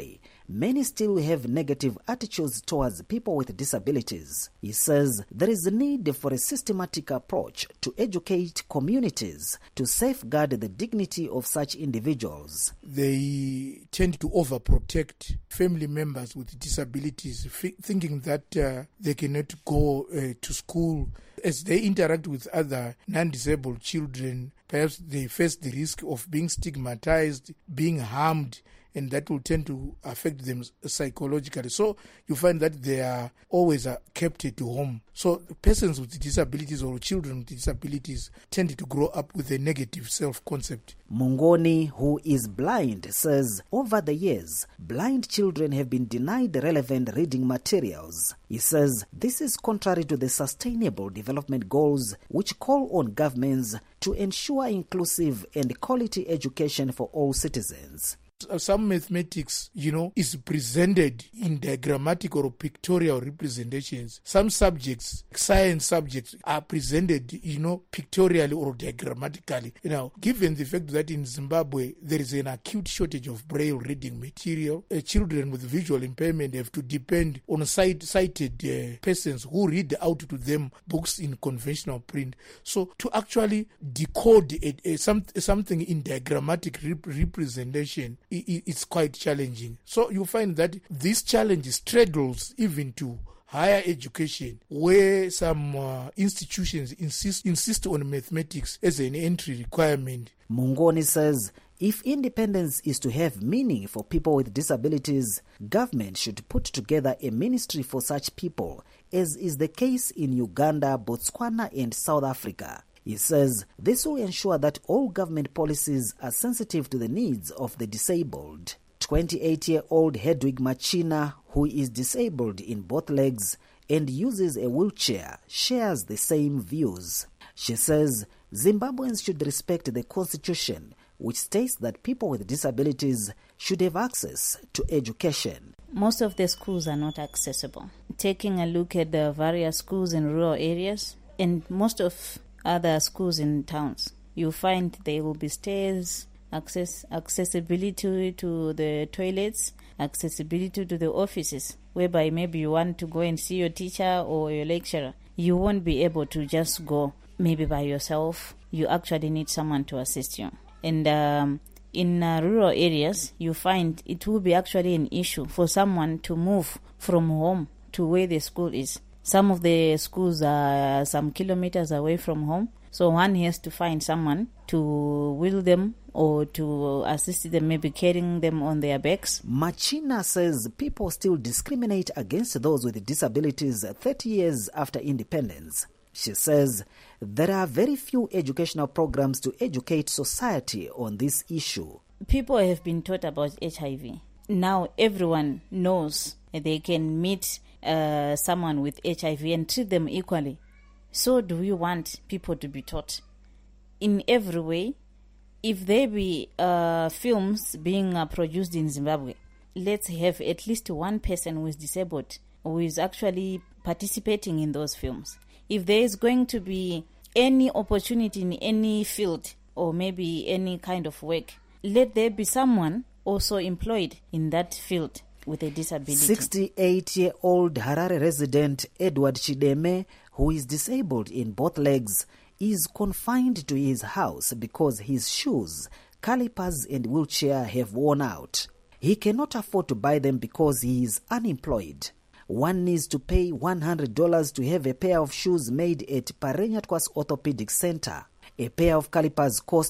many still have negative attitudes towards people with disabilities. He says there is a need for a systematic approach to educate communities to safeguard the dignity of such individuals. They tend to overprotect family members with disabilities, thinking that they cannot go to school. As they interact with other non-disabled children, perhaps they face the risk of being stigmatized, being harmed, and that will tend to affect them psychologically. So you find that they are always kept at home. So persons with disabilities or children with disabilities tend to grow up with a negative self-concept. Mungoni, who is blind, says over the years, blind children have been denied relevant reading materials. He says this is contrary to the Sustainable Development Goals, which call on governments to ensure inclusive and quality education for all citizens. Some mathematics, is presented in diagrammatic or pictorial representations. Some subjects, science subjects, are presented, pictorially or diagrammatically. Given the fact that in Zimbabwe there is an acute shortage of braille reading material, children with visual impairment have to depend on sighted persons who read out to them books in conventional print. So to actually decode something in diagrammatic representation, it's quite challenging. So you find that this challenge straddles even to higher education, where some institutions insist on mathematics as an entry requirement. Mungoni says if independence is to have meaning for people with disabilities, government should put together a ministry for such people, as is the case in Uganda, Botswana, and South Africa. He says this will ensure that all government policies are sensitive to the needs of the disabled. 28-year-old Hedwig Machina, who is disabled in both legs and uses a wheelchair, shares the same views. She says Zimbabweans should respect the constitution, which states that people with disabilities should have access to education. Most of the schools are not accessible. Taking a look at the various schools in rural areas and most of other schools in towns, you find there will be stairs, accessibility to the toilets, accessibility to the offices, whereby maybe you want to go and see your teacher or your lecturer. You won't be able to just go maybe by yourself. You actually need someone to assist you. And in rural areas, you find it will be actually an issue for someone to move from home to where the school is. Some of the schools are some kilometers away from home, so one has to find someone to wheel them or to assist them, maybe carrying them on their backs. Machina says people still discriminate against those with disabilities 30 years after independence. She says there are very few educational programs to educate society on this issue. People have been taught about HIV. Now everyone knows they can meet someone with HIV and treat them equally. So do we want people to be taught in every way? If there be films being produced in Zimbabwe, let's have at least one person who is disabled who is actually participating in those films. If there is going to be any opportunity in any field or maybe any kind of work, let there be someone also employed in that field with a disability. 68-year-old Harare resident Edward Chideme, who is disabled in both legs, is confined to his house because his shoes, calipers and wheelchair have worn out. He cannot afford to buy them because he is unemployed. One needs to pay $100 to have a pair of shoes made at Parenyatwas Orthopedic Center. A pair of calipers cost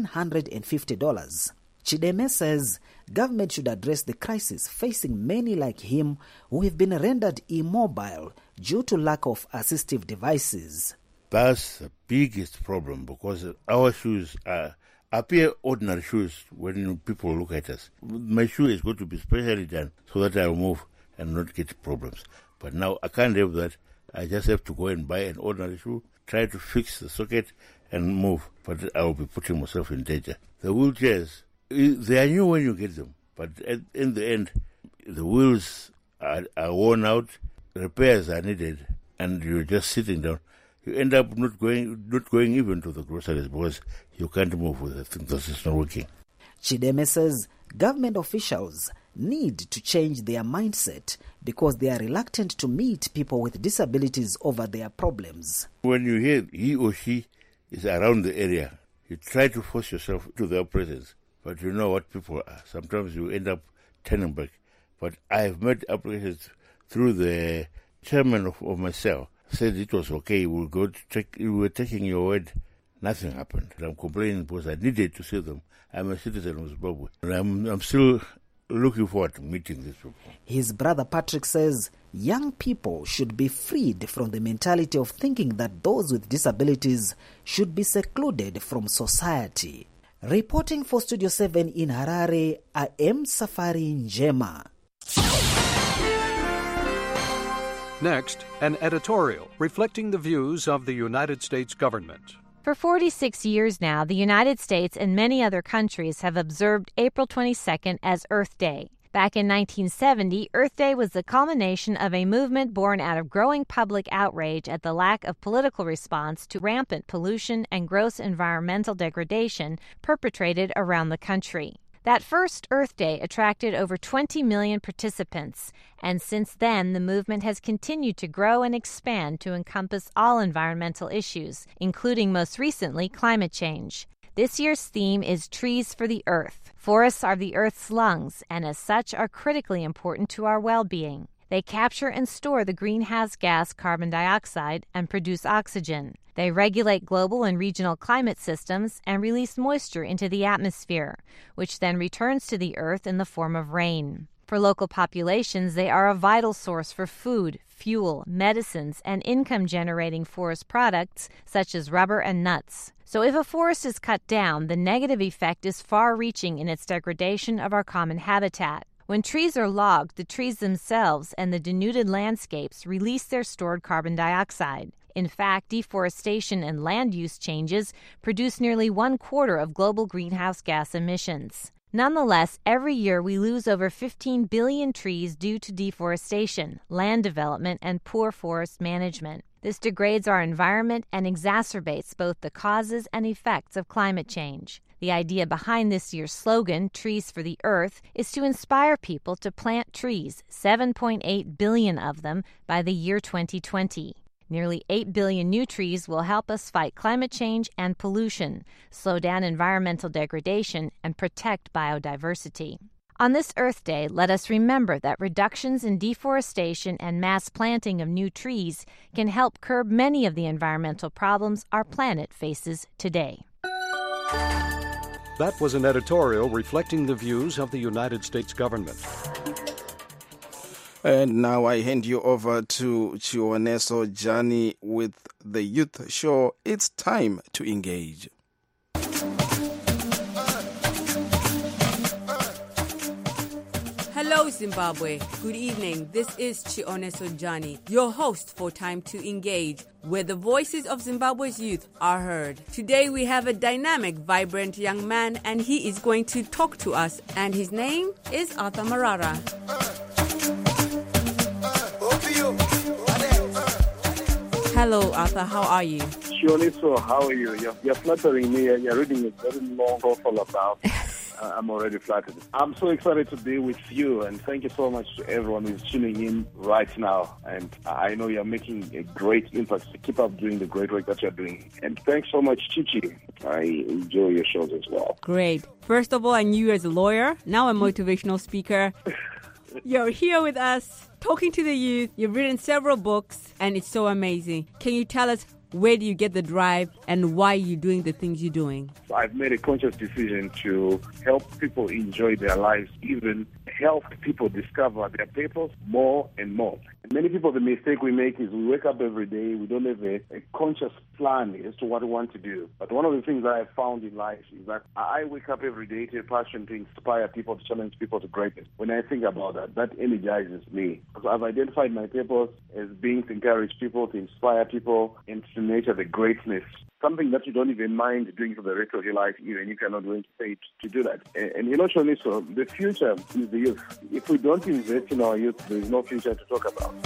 $150. Chideme says government should address the crisis facing many like him who have been rendered immobile due to lack of assistive devices. That's the biggest problem because our shoes appear ordinary shoes when people look at us. My shoe is going to be specially done so that I'll move and not get problems. But now I can't have that. I just have to go and buy an ordinary shoe, try to fix the socket and move. But I will be putting myself in danger. The wheelchairs, they are new when you get them. But in the end, the wheels are worn out, repairs are needed, and you're just sitting down. You end up not going even to the groceries because you can't move with the thing that's not working. Chideme says government officials need to change their mindset because they are reluctant to meet people with disabilities over their problems. When you hear he or she is around the area, you try to force yourself to their presence, but you know what people are. Sometimes you end up turning back. But I have made applications through the chairman of my cell, said it was okay, we'll go to check, we were taking your word. Nothing happened. I'm complaining because I needed to see them. I'm a citizen of Zimbabwe. And I'm still looking forward to meeting these people. His brother Patrick says young people should be freed from the mentality of thinking that those with disabilities should be secluded from society. Reporting for Studio 7 in Harare, I am Safari Njema. Next, an editorial reflecting the views of the United States government. For 46 years now, the United States and many other countries have observed April 22nd as Earth Day. Back in 1970, Earth Day was the culmination of a movement born out of growing public outrage at the lack of political response to rampant pollution and gross environmental degradation perpetrated around the country. That first Earth Day attracted over 20 million participants, and since then the movement has continued to grow and expand to encompass all environmental issues, including most recently climate change. This year's theme is Trees for the Earth. Forests are the Earth's lungs, and as such are critically important to our well-being. They capture and store the greenhouse gas carbon dioxide and produce oxygen. They regulate global and regional climate systems and release moisture into the atmosphere, which then returns to the Earth in the form of rain. For local populations, they are a vital source for food, fuel, medicines, and income-generating forest products such as rubber and nuts. So if a forest is cut down, the negative effect is far-reaching in its degradation of our common habitat. When trees are logged, the trees themselves and the denuded landscapes release their stored carbon dioxide. In fact, deforestation and land use changes produce nearly 1/4 of global greenhouse gas emissions. Nonetheless, every year we lose over 15 billion trees due to deforestation, land development, and poor forest management. This degrades our environment and exacerbates both the causes and effects of climate change. The idea behind this year's slogan, Trees for the Earth, is to inspire people to plant trees, 7.8 billion of them, by the year 2020. Nearly 8 billion new trees will help us fight climate change and pollution, slow down environmental degradation, and protect biodiversity. On this Earth Day, let us remember that reductions in deforestation and mass planting of new trees can help curb many of the environmental problems our planet faces today. That was an editorial reflecting the views of the United States government. And now I hand you over to Chioneso Jani with the Youth Show. It's time to engage. Hello, Zimbabwe. Good evening. This is Chioneso Jani, your host for Time to Engage, where the voices of Zimbabwe's youth are heard. Today we have a dynamic, vibrant young man, and he is going to talk to us, and his name is Arthur Marara. Hello, Arthur. How are you? Chioneso, how are you? You're flattering me. You're reading a very long profile about. I'm already flattered. I'm so excited to be with you, and thank you so much to everyone who's tuning in right now. And I know you're making a great impact. So keep up doing the great work that you're doing. And thanks so much, Chichi. I enjoy your shows as well. Great. First of all, I knew you as a lawyer, now a motivational speaker. You're here with us, talking to the youth. You've written several books, and it's so amazing. Can you tell us, where do you get the drive and why you're doing the things you're doing? I've made a conscious decision to help people enjoy their lives, even help people discover their purpose more and more. And many people, the mistake we make is we wake up every day, we don't have a conscious plan as to what we want to do. But one of the things I have found in life is that I wake up every day to a passion to inspire people, to challenge people to greatness. When I think about that, that energizes me. Because I've identified my purpose as being to encourage people, to inspire people, and to nurture the greatness. Something that you don't even mind doing for the rest of your life, even if you're not going to pay to do that. And you know, Chioneso, the future is the youth. If we don't invest in our youth, there is no future to talk about.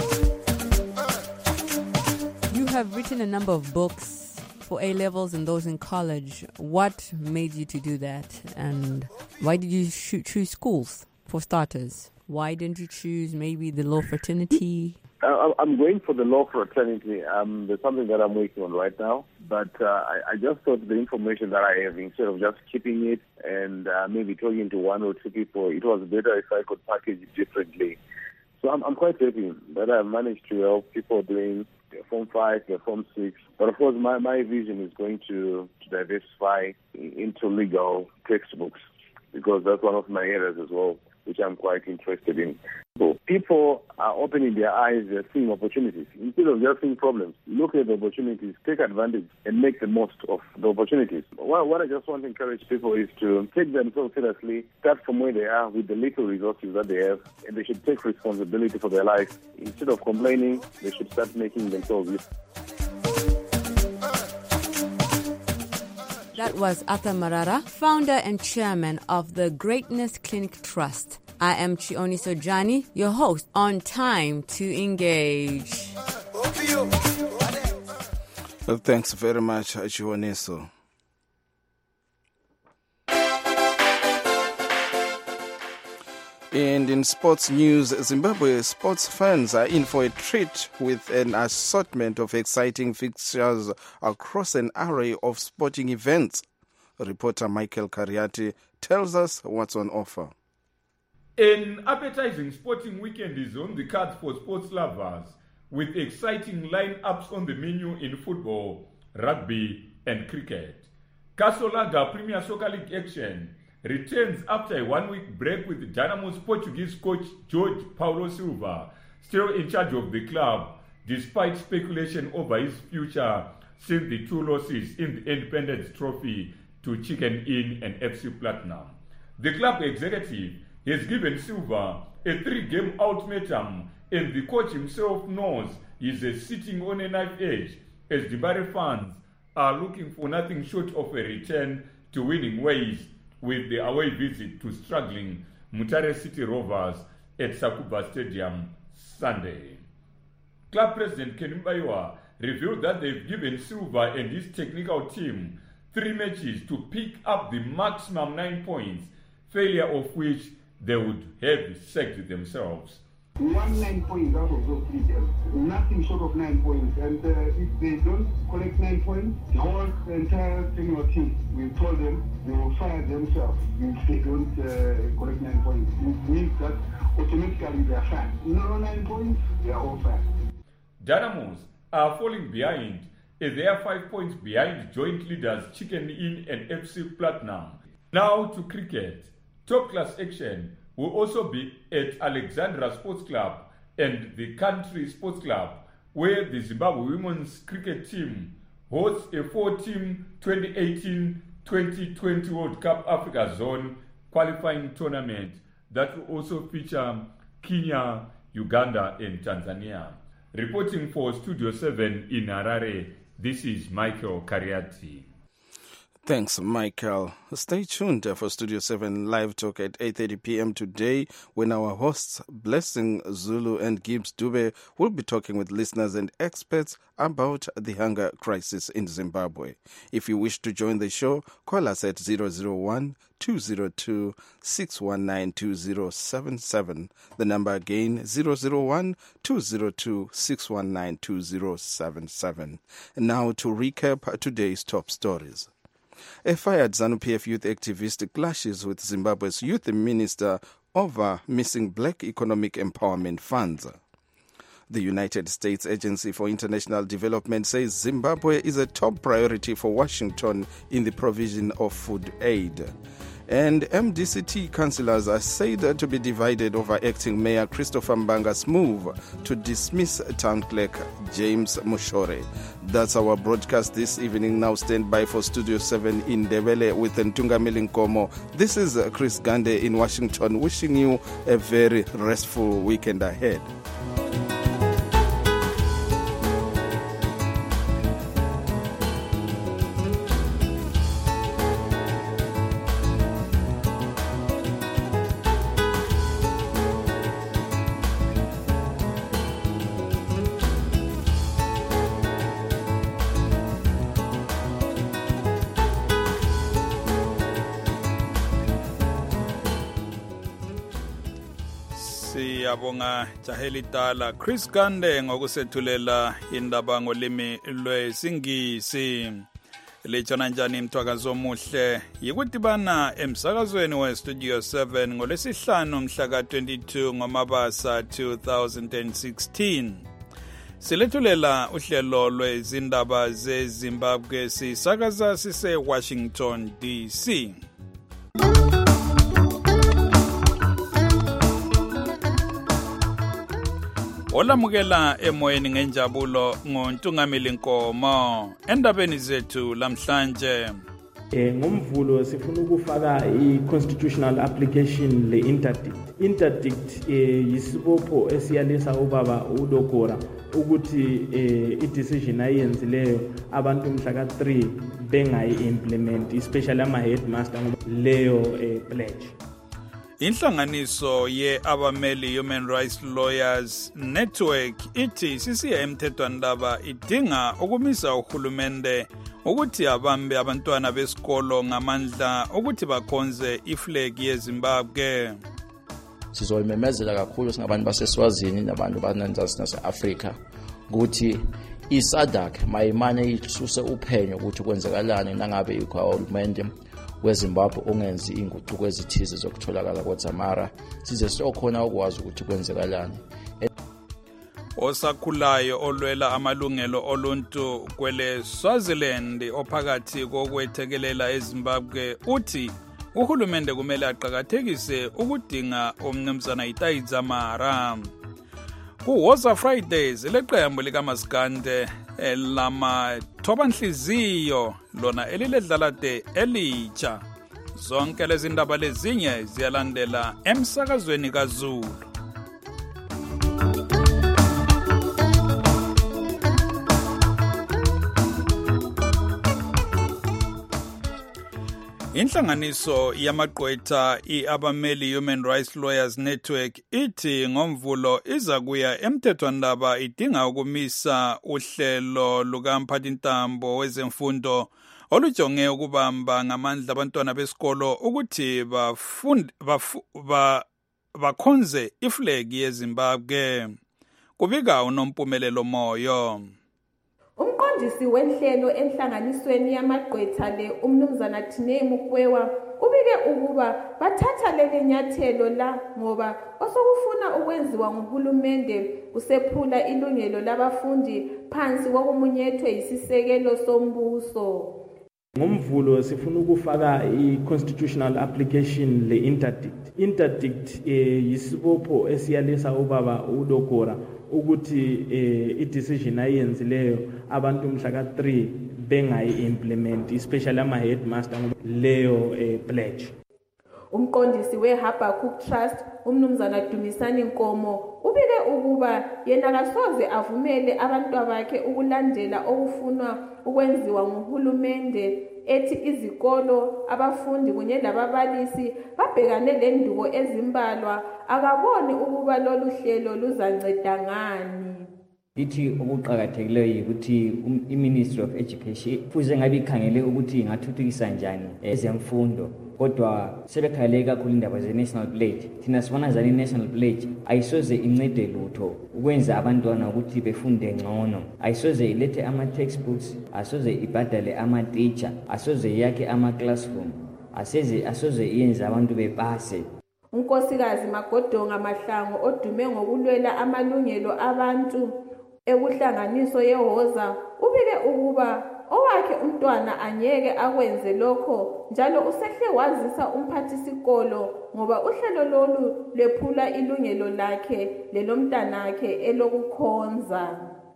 You have written a number of books for A-levels and those in college. What made you to do that? And why did you choose schools for starters? Why didn't you choose maybe the law fraternity? I'm going for the law fraternity. There's something that I'm working on right now, but I just thought the information that I have, instead of just keeping it and maybe talking to one or two people, it was better if I could package it differently. So I'm quite happy that I managed to help people doing Form 5, Form 6. But of course, my vision is going to diversify into legal textbooks, because that's one of my areas as well, which I'm quite interested in. So people are opening their eyes, they're seeing opportunities. Instead of just seeing problems, look at the opportunities, take advantage, and make the most of the opportunities. What I just want to encourage people is to take themselves seriously, start from where they are with the little resources that they have, and they should take responsibility for their life. Instead of complaining, they should start making themselves useful. That was Arthur Marara, founder and chairman of the Greatness Clinic Trust. I am Chioniso Jani, your host on Time to Engage. Well, thanks very much, Chioniso. And in sports news, Zimbabwe sports fans are in for a treat with an assortment of exciting fixtures across an array of sporting events. Reporter Michael Kariati tells us what's on offer. An appetizing sporting weekend is on the cards for sports lovers, with exciting lineups on the menu in football, rugby and cricket. Casolaga Premier Soccer League action returns after a one-week break with Dynamo's Portuguese coach Jorge Paulo Silva still in charge of the club, despite speculation over his future since the 2 losses in the Independence Trophy to Chicken Inn and FC Platinum. The club executive has given Silva a 3-game ultimatum, and the coach himself knows he's sitting on a knife edge as Dibare fans are looking for nothing short of a return to winning ways with the away visit to struggling Mutare City Rovers at Sakuba Stadium Sunday. Club president Ken Mbaiwa revealed that they've given Silva and his technical team 3 matches to pick up the maximum 9 points, failure of which they would have sacked themselves. We want 9 points out of those 3 games. Nothing short of 9 points. And if they don't collect 9 points, the whole entire technical team, we told them they will fire themselves if they don't collect 9 points. It means that automatically they are fired. No 9 points, they are all fired. Dynamos are falling behind as they are 5 points behind joint leaders Chicken Inn and FC Platinum. Now to cricket. Top class action will also be at Alexandra Sports Club and the Country Sports Club, where the Zimbabwe women's cricket team hosts a 4-team 2018-2020 World Cup Africa Zone qualifying tournament that will also feature Kenya, Uganda and Tanzania. Reporting for Studio 7 in Harare, this is Michael Kariati. Thanks, Michael. Stay tuned for Studio 7 Live Talk at 8:30 p.m. today, when our hosts Blessing Zulu and Gibbs Dube will be talking with listeners and experts about the hunger crisis in Zimbabwe. If you wish to join the show, call us at 001-202-619-2077. The number again, 001-202-619-2077. And now to recap today's top stories. A fired ZANU-PF youth activist clashes with Zimbabwe's youth minister over missing black economic empowerment funds. The United States Agency for International Development says Zimbabwe is a top priority for Washington in the provision of food aid. And MDCT councillors are said to be divided over acting Mayor Christopher Mbanga's move to dismiss town clerk James Mushore. That's our broadcast this evening. Now stand by for Studio 7 in Ndebele with Ntungamili Nkomo. This is Chris Gande in Washington, wishing you a very restful weekend ahead. siyabonga Jaheli Dala Chris Gande ngokusethulela indaba ngolimi lwesingisi. Lechona njani mthwakazo omuhle yikudibana emsakazweni weStudio 7 ngolesihlanu mhla ka-22 ngoMabasa 2016. Silethulela uhlelo lwezindaba zeZimbabwe sisakaza sise-Washington DC. Olamukela emoyeni ngenjabulo ngoNtungamili Nkomo endabeni zethu lamhlanje. Ngomvulo sifuna ukufaka i-constitutional application le-interdict yisibopho esiyalisa ubaba uDokora ukuthi i-decision ayenzileyo abantu mhla ka-3 bengayi-implement especially ama-headmaster leyo pledge. Inhlanganiso ye-abameli Human Rights Lawyers Network ithi sisiya emthethwandaba idinga ukumisa uhulumende ukuthi abambe abantwana besikolo ngamandla ukuthi bakhonze iflag yeZimbabwe. Sizoyimemezela kakhulu singabantu baseSwazini nabantu bananzasi nase-Afrika ukuthi iSADC mayimane isuse uphenyo ukuthi kwenzekalani nangabe uhulumende weZimbabwe ungenzi inguquko ezithize zokutholakala kweZamara size sokhona ukwazi ukuthi kwenzekalani. Osakhulayo olwela amalungelo oluntu kwele Swaziland ophakathi kokwethekelela eZimbabwe uthi uhulumende kumele aqhakathekise ukudinga omnumzana Itai Dzamara. Kuwoza Fridays leqembu likaMaskande lamathobanhliziyo lona eliledlala de elitsha. Zonke lezi ndaba lezinye ziyalandela emsakazweni kaZulu. Inhlanganiso yamagqwetha i-abameli Human Rights Lawyers Network ithi ngomvulo iza kuya emthethwandaba idinga ukumisa uhlelo lukamphathintambo wezemfundo olujonge ukubamba ngamandla abantwana besikolo ukuthi bakhonze iflag yeZimbabwe. Kubika uNompumelelo Moyo. Umqondisi wenhlelo enhlanganisweni yamagqwetha le umnumzana Tinei Mukwewa ubike ukuba bathatha leli nyathelo la ngoba osokufuna ukwenziwa nguhulumende kusephula ilungelo labafundi phansi kokumunyethwe yisisekelo sombuso. Ngomvulo sifuna ukufaka i-constitutional application le-interdict yisibopho esiyalisa ubaba uDokora ukuthi i-decision ayenzileyo abantu mhla ka-3 bengayi-implement especially ama-headmaster leyo pledge. Umqondisi we-Habakkuk Trust umnumzana Dumisani Nkomo ubike ukuba yena kasoze avumele abantu bakhe ukulandela okufunwa ukwenziwa nguhulumende ethi izikolo abafundi kunye lababalisi babhekane lenduko ezimbalwa akaboni ukuba lolu hlelo luzanceda ngani. Ithi okuqhakathekileyo ukuthi i-Ministry of Education fuze ngabe ikhangele ukuthi ingathuthukisa njani ezemfundo kodwa sebekhangele kakhulu indaba ze-national pledge. Thina sibona zani i-national pledge ayisoze incede lutho ukwenza abantwana ukuthi befunde ngcono, ayisoze ilethe ama-textbooks, asoze ibhadale ama-teacher, asoze yakhe ama-classroom, asoze iyenze abantu bepase. Unkosikazi Magodonga Mahlango odume ngokulwela amalungelo abantu ekuhlanganiso yeHoza ubike ukuba owakhe umntwana anyeke akwenze lokho njalo usehle wazisa umphathisikolo ngoba uhlelo lolu lephula ilungelo lakhe lelomntanakhe elokukhonza.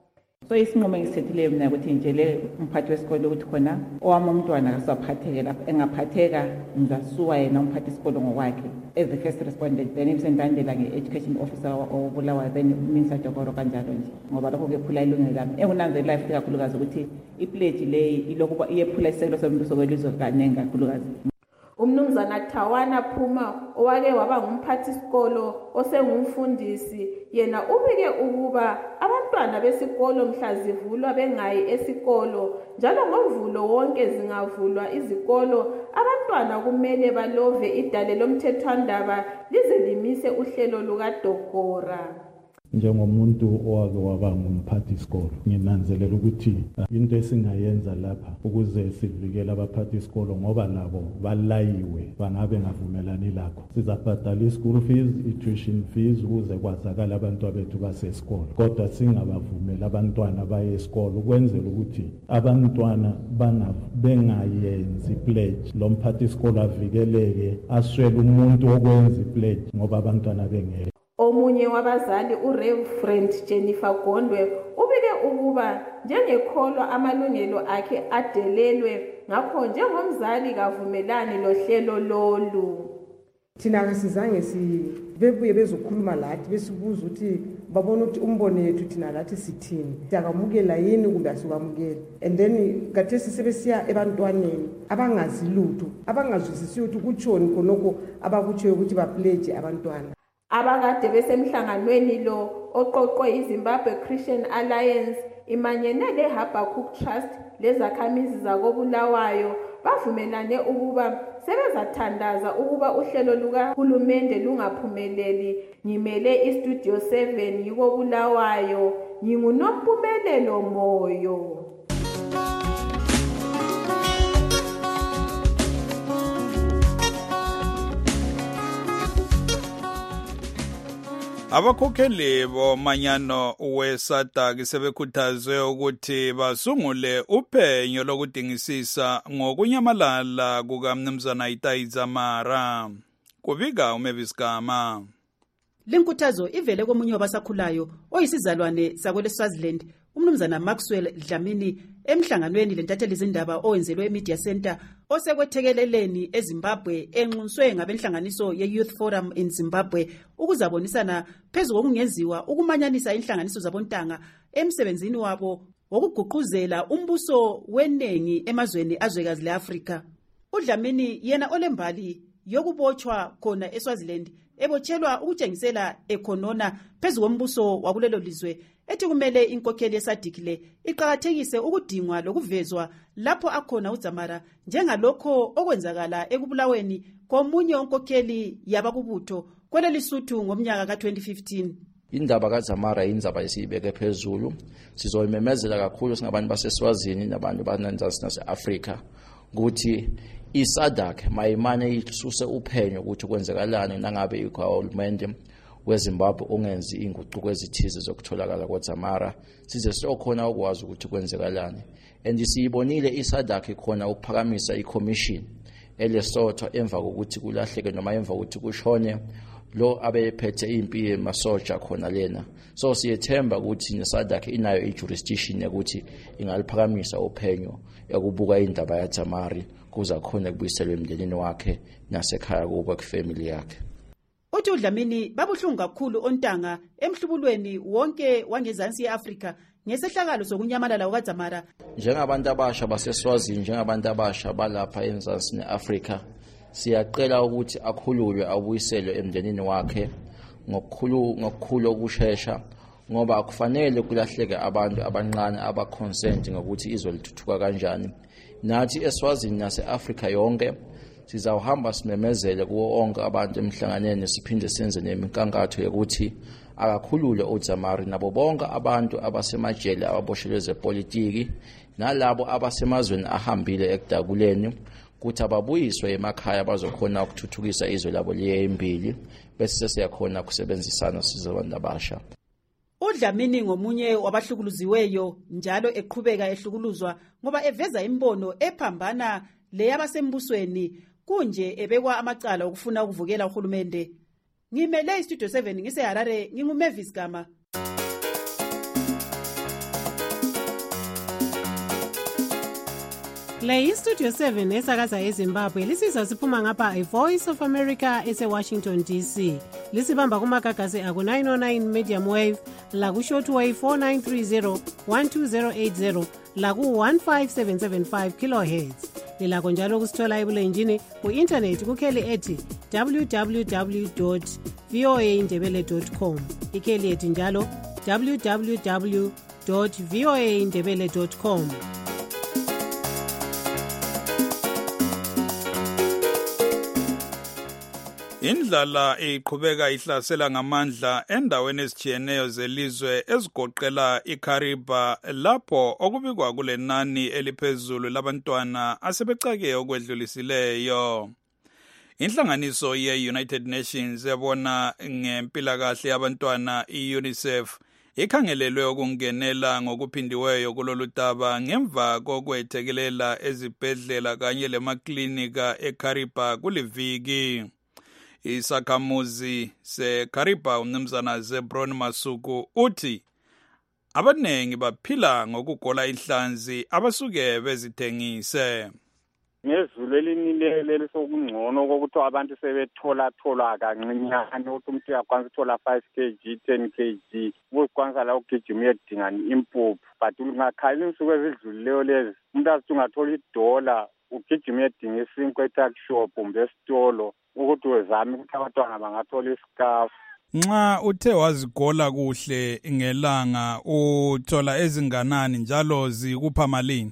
So isinqumo engisithethileyo mina ukuthi ngitshele umphathi wesikole ukuthi khona owami umntwana akasaphatheke lapha engaphatheka ngizasuka yena umphathi wesikole ngokwakhe as the first respondent then imsendalandela nge-education officer obulawayo then uminister Dokoro kanjalo nje ngoba lokho kephula ilungelo lami engunanzelela futhi kakhulukazi ukuthi ipledge leyi ilokuba iyephula isekelo somuntu sokwelizwe kanengi kakhulukazi. Umnumzana Tawana Phuma owake waba ngumphathisikolo osengumfundisi yena ubike ukuba abantwana besikolo mhla zivulwa bengayi esikolo njalo ngoMvulo wonke zingavulwa izikolo abantwana kumele balove idale lomthethwandaba lize limise uhlelo lukaDokora. Njengomuntu owake waba ngumphathisikolo nginanzelela ukuthi into esingayenza lapha ukuze sivikele abaphathisikolo ngoba labo balayiwe bangabe ngavumelani lakho sizabhadala i-school fees, i-tuition fees ukuze kwazakala abantu bethu basesikolo kodwa singabavumela abantwana baye esikolo ukwenzela ukuthi abantwana bengayenzi pledge lo mphathisikolo avikeleke aswele umuntu okwenza i-pledge ngoba abantwana bengeke. Omunye wabazali uReverend Jennifer Gondwe ubike ukuba njengekholwa amalungelo akhe adelelwe ngakho njengomzali kavumelani lohlelo lolu. Thina kasizange bebuye bezokhuluma lathi besibuza ukuthi babona ukuthi umbono yethu thina lathi sithini siyakamukela yini kumbe asikamukeli and then kathesi sebesiya ebantwaneni abangazi lutho abangazwisisi ukuthi kutshoni khonoko abakutshoyo ukuthi bapledge abantwana. Abakade besemhlanganweni lo oqoqwe iZimbabwe Christian Alliance imanyene leHabakkuk Trust lezakhamizi zakoBulawayo bavumelane ukuba sebezathandaza ukuba uhlelo lukahulumende lungaphumeleli. Ngimele iStudio 7 yikoBulawayo nginguNompumelelo Moyo. Abakhokheli bomanyano weSADC sebekhuthazwe ukuthi basungule uphenyo lokudingisisa ngokunyamalala kukaMnumzana Itai Dzamara. Kubika uMavis Gama. Lenkuthazo ivele komunye wabasakhulayo oyisizalwane sakweleSwaziland uMnumzana Maxwell Dlamini emhlanganweni lentatheli izindaba owenzelwe eMedia Center osekwethekeleleni eZimbabwe enxuswe ngabenhlanganiso ye-Youth Forum in Zimbabwe ukuzabonisana phezu kokungenziwa ukumanyanisa inhlanganiso zabontanga emsebenzini wabo wokuguquzela umbuso wenengi emazweni azwekazi leAfrika. uDlamini yena olembali yokubotshwa khona eSwaziland ebotshelwa ukutshengisela ekhonona phezu kombuso wakulelo lizwe ethi kumele inkokheli yeSADC le iqhakathekise ukudingwa lokuvezwa lapho akhona uDzamara njengalokho okwenzakala ekubulaweni komunye onkokheli yabakubutho kwelelisuthu ngomnyaka ka2015. Indaba kaDzamara indaba esiyibeke phezulu sizoyimemezela kakhulu singabantu baseSwazini nabantu bananzasi naseAfrika ukuthi iSADC mayimane isuse uphenyo ukuthi kwenzekalani nangabe ikhawulumende weZimbabwe ongenzi inguquko ezithize zokutholakala kwaDzamara size sokhona ukwazi ukuthi kwenzekalani and siyibonile iSADC khona ukuphakamisa iCommission eLesotho emva kokuthi kulahleke noma emva kokuthi kushone lo abephethe impi yemasoja khona lena so siyethemba ukuthi neSADC inayo ijurisdiction yokuthi ingaliphakamisa uphenyo yakubuka indaba yaDzamara kuza khona kubuyiselwe emndenini wakhe nasekhaya kuba kufamily yakhe. Uthi uDlamini babuhlungu kakhulu ontanga emhlubulweni wonke wangezansi yeAfrika ngesehlakalo sokunyamalala kwaDzamara. Njengabantu abasha baseSwazini njengabantu abasha balapha enzansi neAfrika siyaqela ukuthi akhululwe abuyiselwe emndenini wakhe ngokukhulu okushesha ngoba akufanele kulahleke abantu abancane abaconsent ngokuthi izwe lithuthuka kanjani. Nathi eSwazini naseAfrika yonke sizawuhamba simemezele kuwo onke abantu emhlanganeni siphinde senze neminkakatho yokuthi akakhulule uDzamara nabo bonke abantu abasemajele ababoshelwe zepolitiki nalabo abasemazweni ahambile ekudakuleni ukuthi ababuyiswe emakhaya bazokhona ukuthuthukisa izwe labo liye embili bese siyakhona kusebenzisana sizabantu abasha. uDlamini ngomunye wabahlukuluziweyo njalo eqhubeka ehlukuluzwa ngoba eveza imbono ephambana leyabasembusweni kunje ebekwa amacala okufuna ukuvukela uhulumende. Ngimele iStudio 7 ngiseHarare nginguMavis Gama. Le iStudio 7 esakaza eZimbabwe lisiza siphuma ngapha iVoice of America eseWashington DC. Lisibamba kumagagasi aku909 medium wave laku shortwave 4930 12080 laku 15775 kilohertz. lilakho njalo ukusithola ebulenjini ku-intanethi kukheli ethi www.voaindebele.com, ikheli ethi njalo www.voaindebele.com. Indlala iqhubeka ihlasela ngamandla endaweni ezitshiyeneyo zelizwe ezigoqela iKariba, lapho okubikwa kulenani eliphezulu labantwana asebecake okwedlulisileyo. Inhlanganiso ye-United Nations yabona ngempilakahle yabantwana i-UNICEF ikhangelelwe ukungenela ngokuphindiweyo kulolu daba ngemva kokwethekelela ezibhedlela kanye lemaklinika eKariba kuliviki. Isakhamuzi seKariba umnumzana Zebron Masuku uthi abanengi baphila ngokugola inhlanzi abasuke bezithengise. Ngezulu elinilele lisokungcono kokuthi abantu sebethola kancinyane ukuthi umuntu uyakwanisa ukuthola 5 kg 10 kg ukukwanisa la ukugijima uyedinga impuphu, but ungakhala insuku ezidlulileyo lezi umuntu athi ungathola $1 ugijima uyedinga isinkwa etuck shop kumbe esitolo ukuthi wezame ukuthi abantwana bangathola isikafu. Nxa uthe wazigola kuhle ngelanga uthola ezinganani njalo zikupha malini?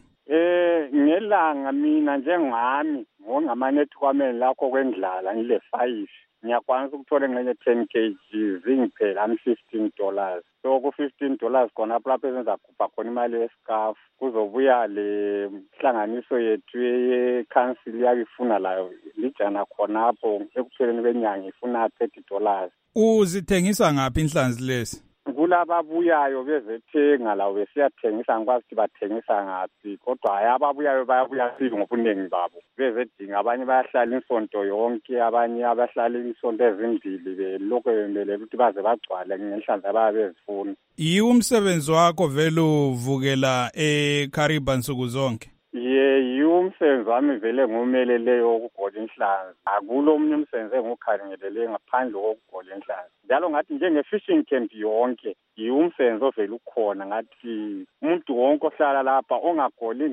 Ngelanga mina njengami ngongamanethikwameni lakho kwendlala ngile 5 ngiyakwanisa ukuthola engxenye 10 kg zingiphela $15. So ku$15 khona lapho ezenza khupha khona imali yesikafu kuzobuya le hlanganiso yethu ye-council yakifuna layo lijana khonapho ekupheleni kwenyanga ifuna $30. Uzithengisa ngaphi inhlanzi lezi? Kulababuyayo bezethenga lawo besiyathengisa ngikwazi ukuthi bathengisa ngaphi, kodwa hayi ababuyayo bayabuya sili ngobunengi babo bezedinga. Abanye bayahlala insonto yonke, abanye abahlala insonto ezimbili belokhu bembele ukuthi baze bagcwale ngenhlanzi abayabe bezifuna. Yiwo umsebenzi wakho vele uvukela eKariba nsuku zonke? Yiwo umsebenzi wami vele ngumeleleyo wokugola inhlanzi. Akulo omunye umsebenzi engukhangelele ngaphandle kokugola inhlanzi. Njalo ngathi njenge-fishing camp yonke yiwo umsebenzi ovele ukhona. Ngathi umuntu wonke ohlala lapha ongagoli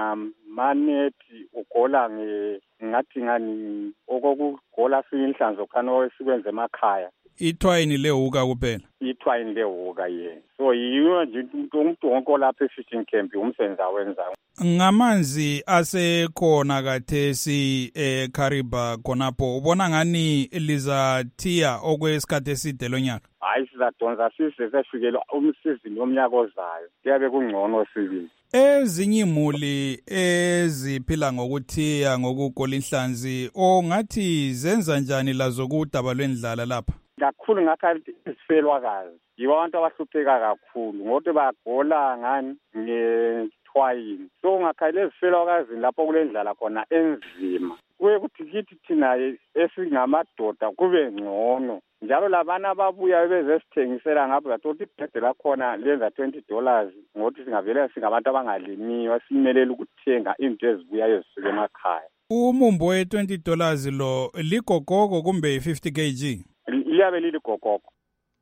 ngamanethi ugola ngathi ngani okokugola inhlanzi okhana esikwenza emakhaya. Ithwayini lehuka kuphela? Ithwayini lehuka, ye. So yiwo nje umuntu wonke olapha e-fishing camp umsebenzi awenzayo. Ngamanzi asekhona kathesi eKariba khonapho ubona ngani lizathiya okwesikhathi eside lonyaka? Hayi, sizadonsa size sefikela umsizini womnyaka ozayo kuyabe kungcono sibili. Ezinye imuli eziphila ngokuthiya ngokugola inhlanzi ongathi zenza njani lazo kudaba lwendlala lapha? Kakhulu ngakhathi isifelwakazi yibo abantu abahlupheka kakhulu ngokuthi bagola ngani ngethwayini. So ngakhalela ezifelwakazini lapho kulendlala khona enzima kuye kuthi kithi thina esingamadoda kube ngcono. Njalo labana ababuya bezesithengisela ngapho bathola ibhede lakhona lenza $20 ngokuthi singavele singabantu abangalimiyo simelele ukuthenga into ezibuya ezisuka emakhaya. Umumbo we$20 lo ligogoko kumbe 50 kg? Liyabe liligogoko.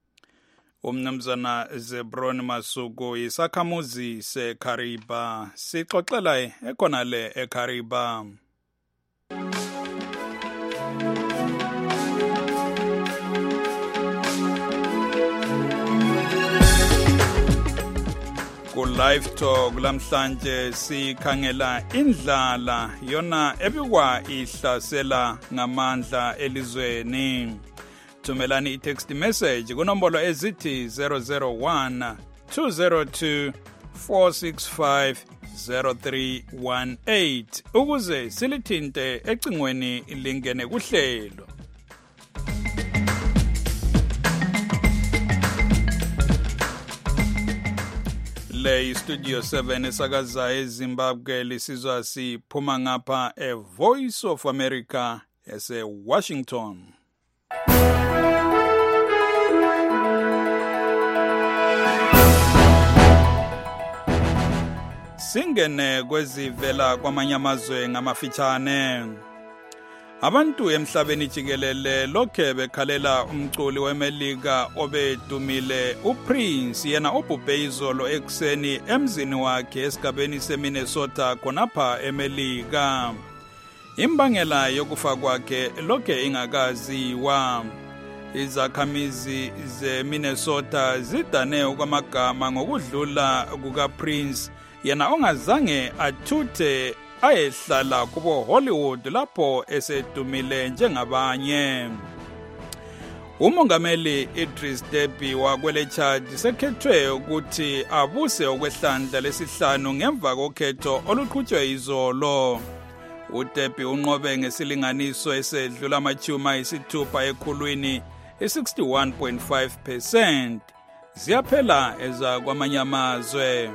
Umnumzana Zebron Masuku isakhamuzi seKariba sixoxela ekhona le eKariba. Ku-Live Talk lamhlanje sikhangela indlala yona ebikwa ihlasela ngamandla elizweni. Thumelani i-text message kunombolo ezithi 001 202 465 0318 ukuze silithinte ecingweni lingene kuhlelo. Le Studio 7 esakaza eZimbabwe lisizwa siphuma ngapha Voice of America ese-Washington. Singene kwezivela kwamanye amazwe ngamafitshane. Abantu emhlabeni jikelele lokhe bekhalela umculi weMelika obedumile uPrince yena ubhubhe izolo ekuseni emzini wakhe esigabeni seMinnesota khonapha eMelika. Imbangela yokufa kwakhe lokhe ingakaziwa. Izakhamizi zeMinnesota zidane okwamagama ngokudlula kukaPrince, yena ongazange athuthe ayehlala kubo Hollywood lapho esedumile njengabanye. Umongameli Idris Deby wakwele Chad sekhethwe ukuthi abuse okwehlandla lesihlanu ngemva kokhetho oluqhutshwe izolo. UDeby unqobe ngesilinganiso esedlula amachuma ayisithupha ekhulwini, 61.5%. Ziyaphela eza kwamanye amazwe.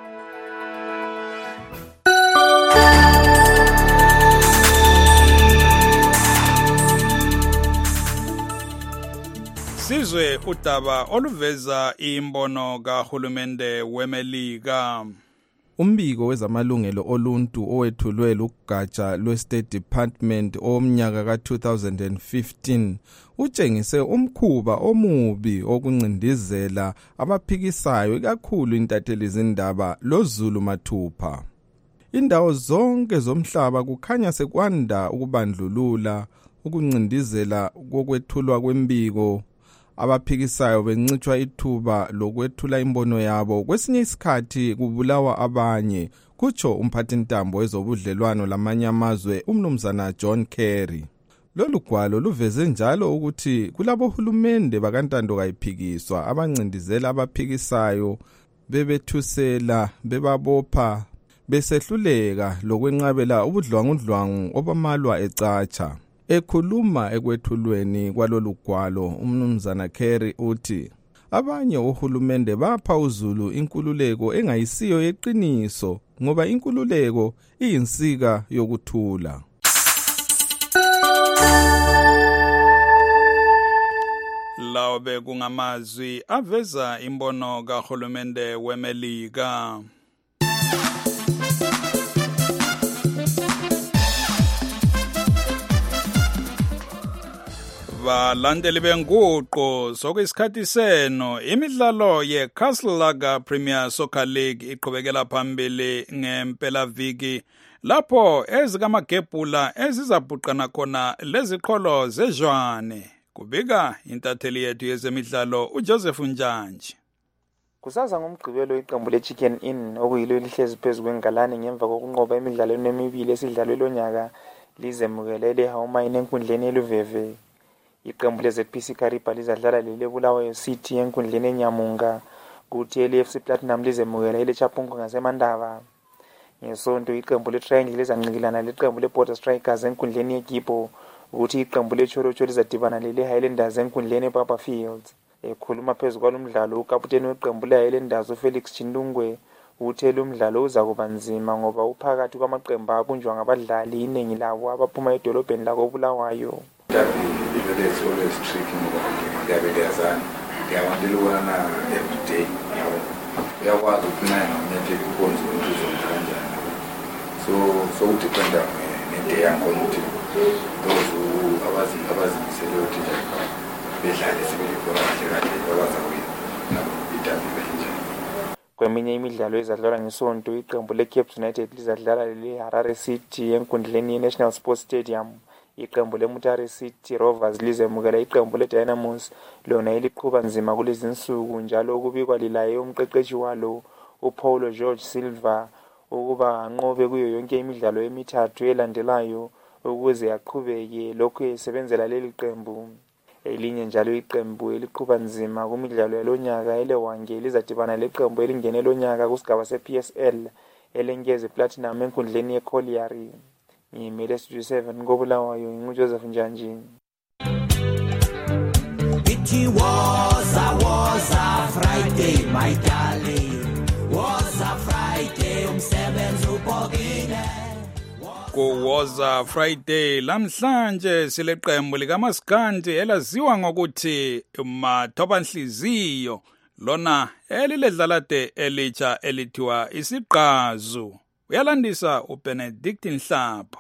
Sizwe udaba oluveza imbono kahulumende weMelika. Umbiko wezamalungelo oluntu owethulwe lugatsha lwe-State Department omnyaka ka-2015 utshengise umkhuba omubi okuncindizela abaphikisayo ikakhulu intatheli zindaba loZulu mathupha. Indawo zonke zomhlaba kukhanya sekwanda ukubandlulula, ukuncindizela kokwethulwa kwembiko. Abaphikisayo bencitshwa ithuba lokwethula imbono yabo, kwesinye isikhathi kubulawa abanye, kutsho umphathintambo wezobudlelwano lamanye amazwe umnumzana John Kerry. Lolu gwalo luveze njalo ukuthi kulabohulumende bakantando kayiphikiswa abancindizela abaphikisayo, bebethusela, bebabopha, besehluleka lokwenqabela ubudlwangudlwangu obamalwa ecatsha. Ekhuluma ekwethulweni kwalolu gwalo, umnumzana Kerry uthi abanye ohulumende bapha uZulu inkululeko engayisiyo yeqiniso ngoba inkululeko iyinsika yokuthula. Lawo bekungamazwi aveza imbono kahulumende weMelika. Balandeli benguqo sokuyisikhathi seno, imidlalo ye-Castle Lager Premier Soccer League iqhubekela phambili ngempelaviki lapho ezikamagebhula ezizabhuqana khona leziqholo zejwane. Kubika intatheli yethu yezemidlalo uJoseph Njanji. Kusaza ngomgqibelo iqembu leChicken Inn okuyilo lihlezi phezu kwengalane ngemva kokunqoba emidlalweni emibili esidlalwe lonyaka lizemukele leHawumayini enkundleni yeLuveve. Iqembu leZPC Kariba lizadlala leleBulawayo City enkundleni eNyamunga, kuthi iFC Platinum lizemukela ileChapungu ngaseMandaba. Ngesonto iqembu leTriangle lizanqikilana leqembu leBorder Strikers enkundleni yeGibo, kuthi iqembu leCholocho lizadibana leHighlanders enkundleni ePapa Fields. Ekhuluma phezu kwalomdlalo ukaputeni weqembu leHighlanders uFelix Chindungwe uthe lo mdlalo uzakuba nzima ngoba uphakathi kwamaqembu abunjwa ngabadlali iningi labo abaphuma edolobheni lakoBulawayo. It's always tricky ngoba ngiyabelezana ngiyawandilwana every day uyakwazi ukunana nje ukubona ukuthi uzonda kanjani, so udependa nende yakho ukuthi those abazimisele ukuthi bedlale sebelibona kahle bakwazi ukuwina idabi benjani. Kweminye imidlalo ezadlalwa ngesonto iqembu leCape United lizadlala leHarare City enkundleni yeNational Sports Stadium. Iqembu leMutare City Rovers lizemukela iqembu leDynamos lona eliqhuba nzima kulezi insuku, njalo kubikwa lilaye umqeqeshi walo uPaulo George Silva ukuba anqobe kuyo yonke imidlalo emithathu elandelayo ukuze aqhubeke lokhu esebenzela leli qembu. Elinye njalo iqembu eliqhuba nzima kumidlalo yalonyaka eleWange lizadibana leqembu elingene lonyaka kusigaba sePSL elengeze Platinum enkundleni yeColliery. Ngimele Studio 7 ngoBulawayo nguJoseph Njanji. It was a Friday, my darling. Was a Friday umsebenzi ubhokile. Kuwoza Friday lamhlanje sileqembu likaMaskandi elaziwa ngokuthi Mathobanhliziyo, lona eliledlalade elitsha elithiwa Isiqazu. Uyalandisa uBenedict Nhlapho.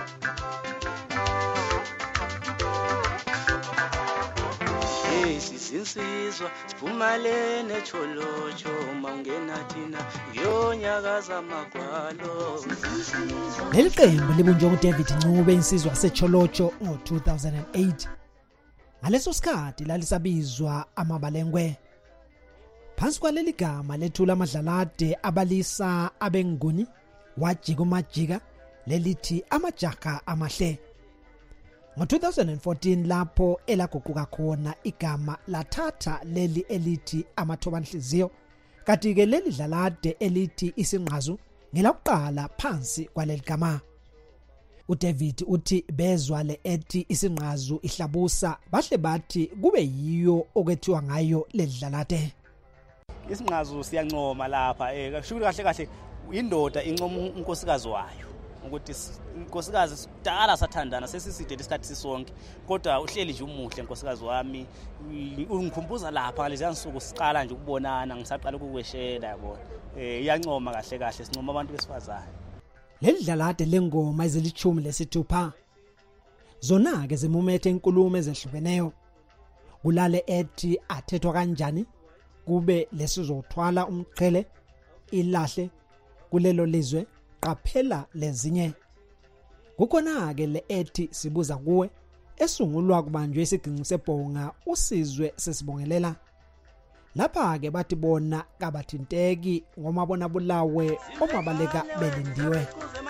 Hey, zinsizwa siphumalene cholocho mawungena thina ngiyonyakaza amagwalo. Leli qembu libunjwe uDavid Ncube insizwa seCholocho ngo-2008. Ngaleso sikhathi lalisabizwa amabalengwe. Phansi kwaleli gama lethula amadlalade abalisa abenguni wajika umajika lelithi amajaha amahle. Ngo-2014 lapho elaguquka khona igama lathatha leli elithi amathobanhliziyo, kanti-ke leli dlalade elithi isinqazu ngelakuqala phansi kwaleli gama. uDavid uthi bezwa le ethi isinqazu ihlabusa bahle bathi kube yiyo okwethiwa ngayo leli dlalade. Isinqazu siyancoma lapha shukuri kahle kahle indoda incoma unkosikazi wayo ukuthi unkosikazi sidala sathandana sesiside isikhathi sisonke kodwa uhleli nje umuhle unkosikazi wami ungikhumbuza lapha ngalezi nsuku siqala nje ukubonana ngisaqala ukukweshela yabona iyancoma kahle kahle sincoma abantu besifazane. Leli dlalade lengoma ezilithumi lesithupha zona ke zimumethe inkulumo ezehlukeneyo kulale ethi athethwa kanjani kube lesizothwala umqhele ilahle kulelo lizwe qaphela lezinye. Kukhona ke le ethi sibuza kuwe esungulwa kubanjwe isiginci sebhonga usizwe sesibongelela. Lapha ke bathi bona kabathinteki ngomabona bulawe omabaleka belindiwe.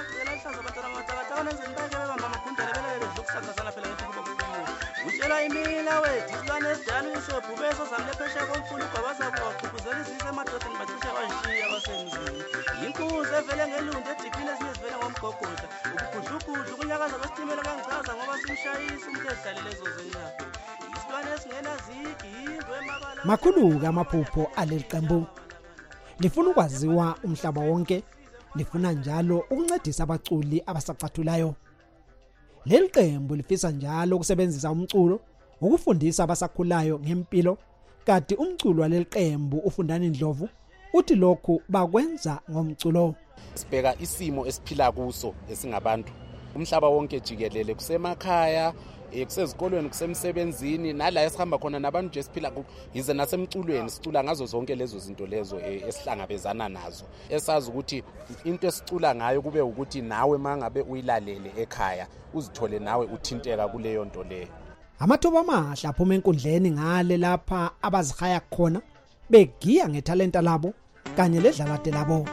Utshela imina wethu silwane esidala isobhu beso samlephesha komfulu gwabaza kwaqhubuzela isise emadodeni bathisha bashiya basemzini. Inkuzi evele ngelunde ediphile siyezivele ngomgogodla. Ukugudlugudlu kunyakaza kwesitimela kangichaza ngoba simshayisa umuntu edlalele lezo zenyaphi. Isilwane esingena zigi indwe emabala. Makhulu amaphupho aleli qembu. Lifuna ukwaziwa umhlaba wonke. Lifuna njalo ukuncedisa abaculi abasacathulayo. Leli qembu lifisa njalo ukusebenzisa umculo ukufundisa abasakhulayo ngempilo, kanti umculo waleli qembu ufundani Ndlovu uthi lokhu bakwenza ngomculo. Sibheka isimo esiphila kuso esingabantu umhlaba wonke jikelele kusemakhaya kusezikolweni kusemsebenzini nala esihamba khona nabantu nje siphila yize nasemculweni sicula ngazo zonke lezo zinto lezo esihlangabezana nazo esazi ukuthi into esicula ngayo kube ukuthi nawe mangabe uyilalele ekhaya uzithole nawe uthinteka kuleyo nto leyo. Amathuba amahle aphuma enkundleni ngale lapha abazihaya khona begiya ngethalenta labo kanye ledlalade labo.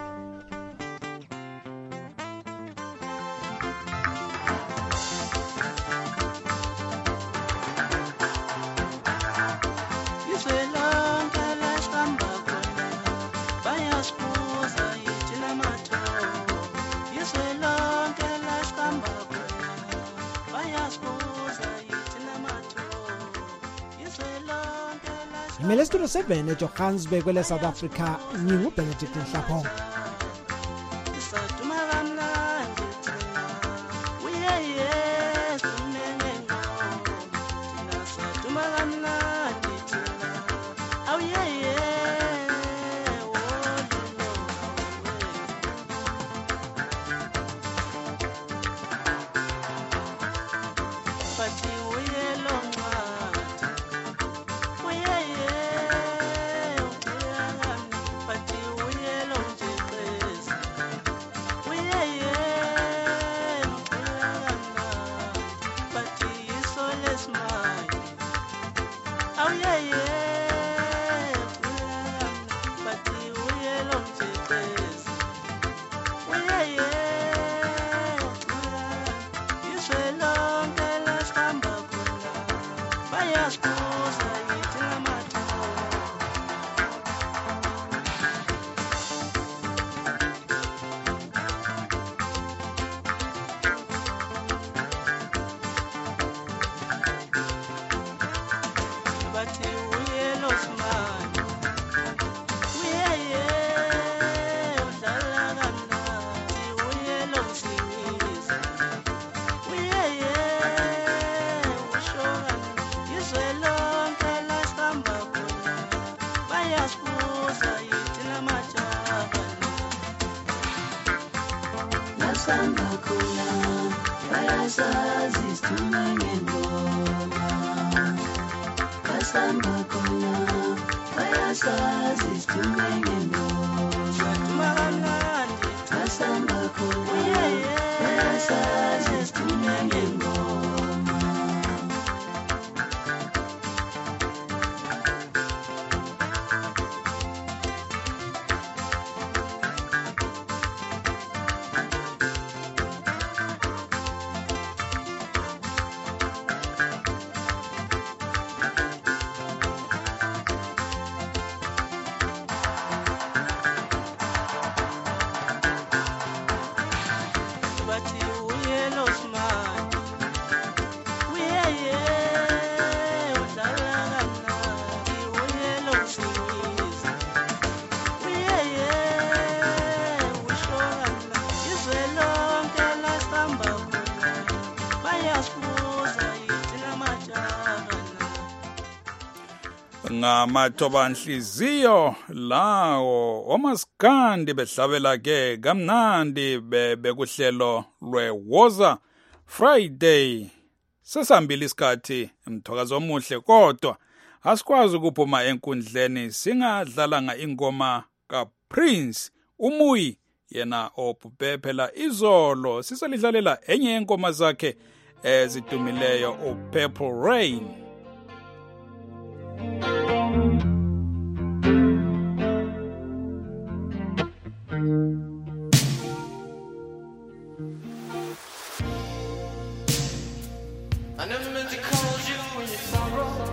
Studio 7 eJohannesburg kwele South Africa nginguBenedict Nhlapho. samba khona bayasazi isithunywe ngengoma samba khona bayasazi isithunywe ngengoma. Ngamathoba nhliziyo lawo omaskandi behlabela ke kamnandi bekuhlelo lweWoza Friday. Sesambili isikhathi mthokazo omuhle kodwa asikwazi ukuphuma enkundleni singadlalanga ingoma kaPrince Umuyi yena obhubhe phela izolo. Siselidlalela enye yenkoma zakhe ezidumileyo uPurple Rain. I never meant to call you in your sorrow.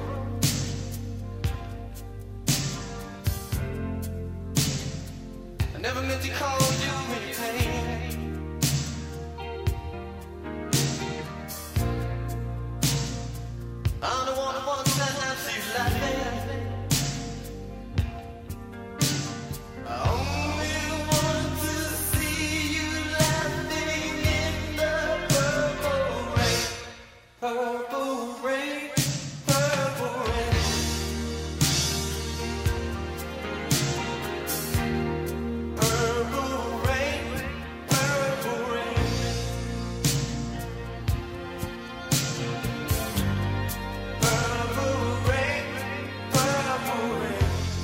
I never meant to call you in your pain. I'm the one who wants to see you laughing. I only want to see you laughing in the purple rain. Purple rain, purple rain. Purple rain, purple rain. Purple rain, purple rain.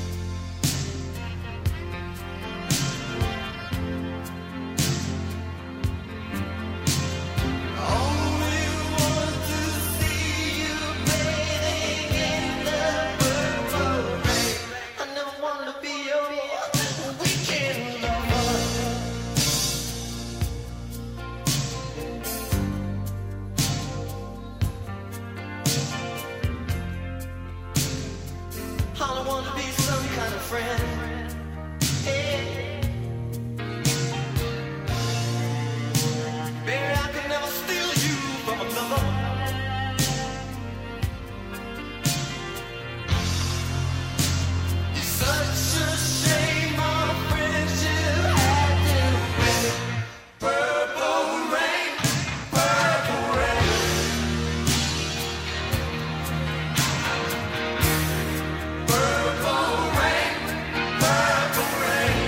Only want to see you bathing in the purple rain. I never wanted to be your weekend lover. I don't want to be some kind of friend. Hey. Baby, I could never steal you from another. It's such a shame our friendship had to end. Purple rain, purple rain. Purple rain, purple rain.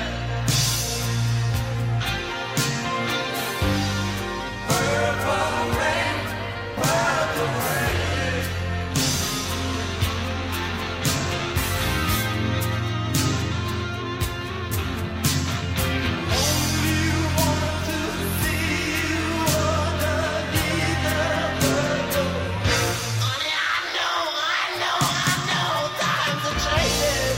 Purple rain, purple rain. Only want to see you underneath the purple rain. Honey, I know, times are changing.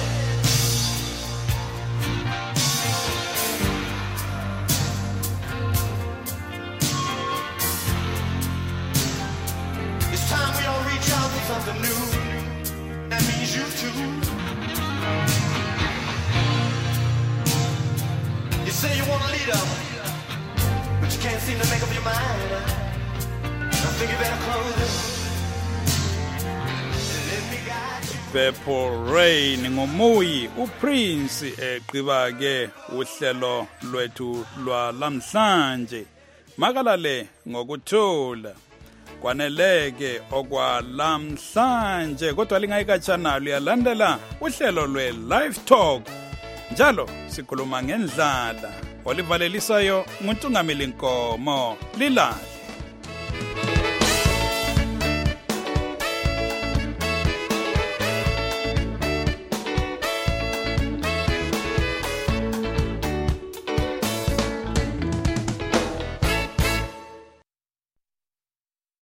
It's time we all reach out for something new. That means you too. You say you want a leader, but you can't seem to make up your mind. I think you better close it. Let me guide you. Purple Rain ngomuyi uPrince eqiba ke uhlelo lwethu lwalamhlanje. Makalale ngokuthula. Kwaneleke okwalamhlanje kodwa lingayikatshana liyalandela uhlelo lwe-Live Talk. Njalo sikhuluma ngendlala olivalelisayo nguNtungameli Nkomo. Lilahle.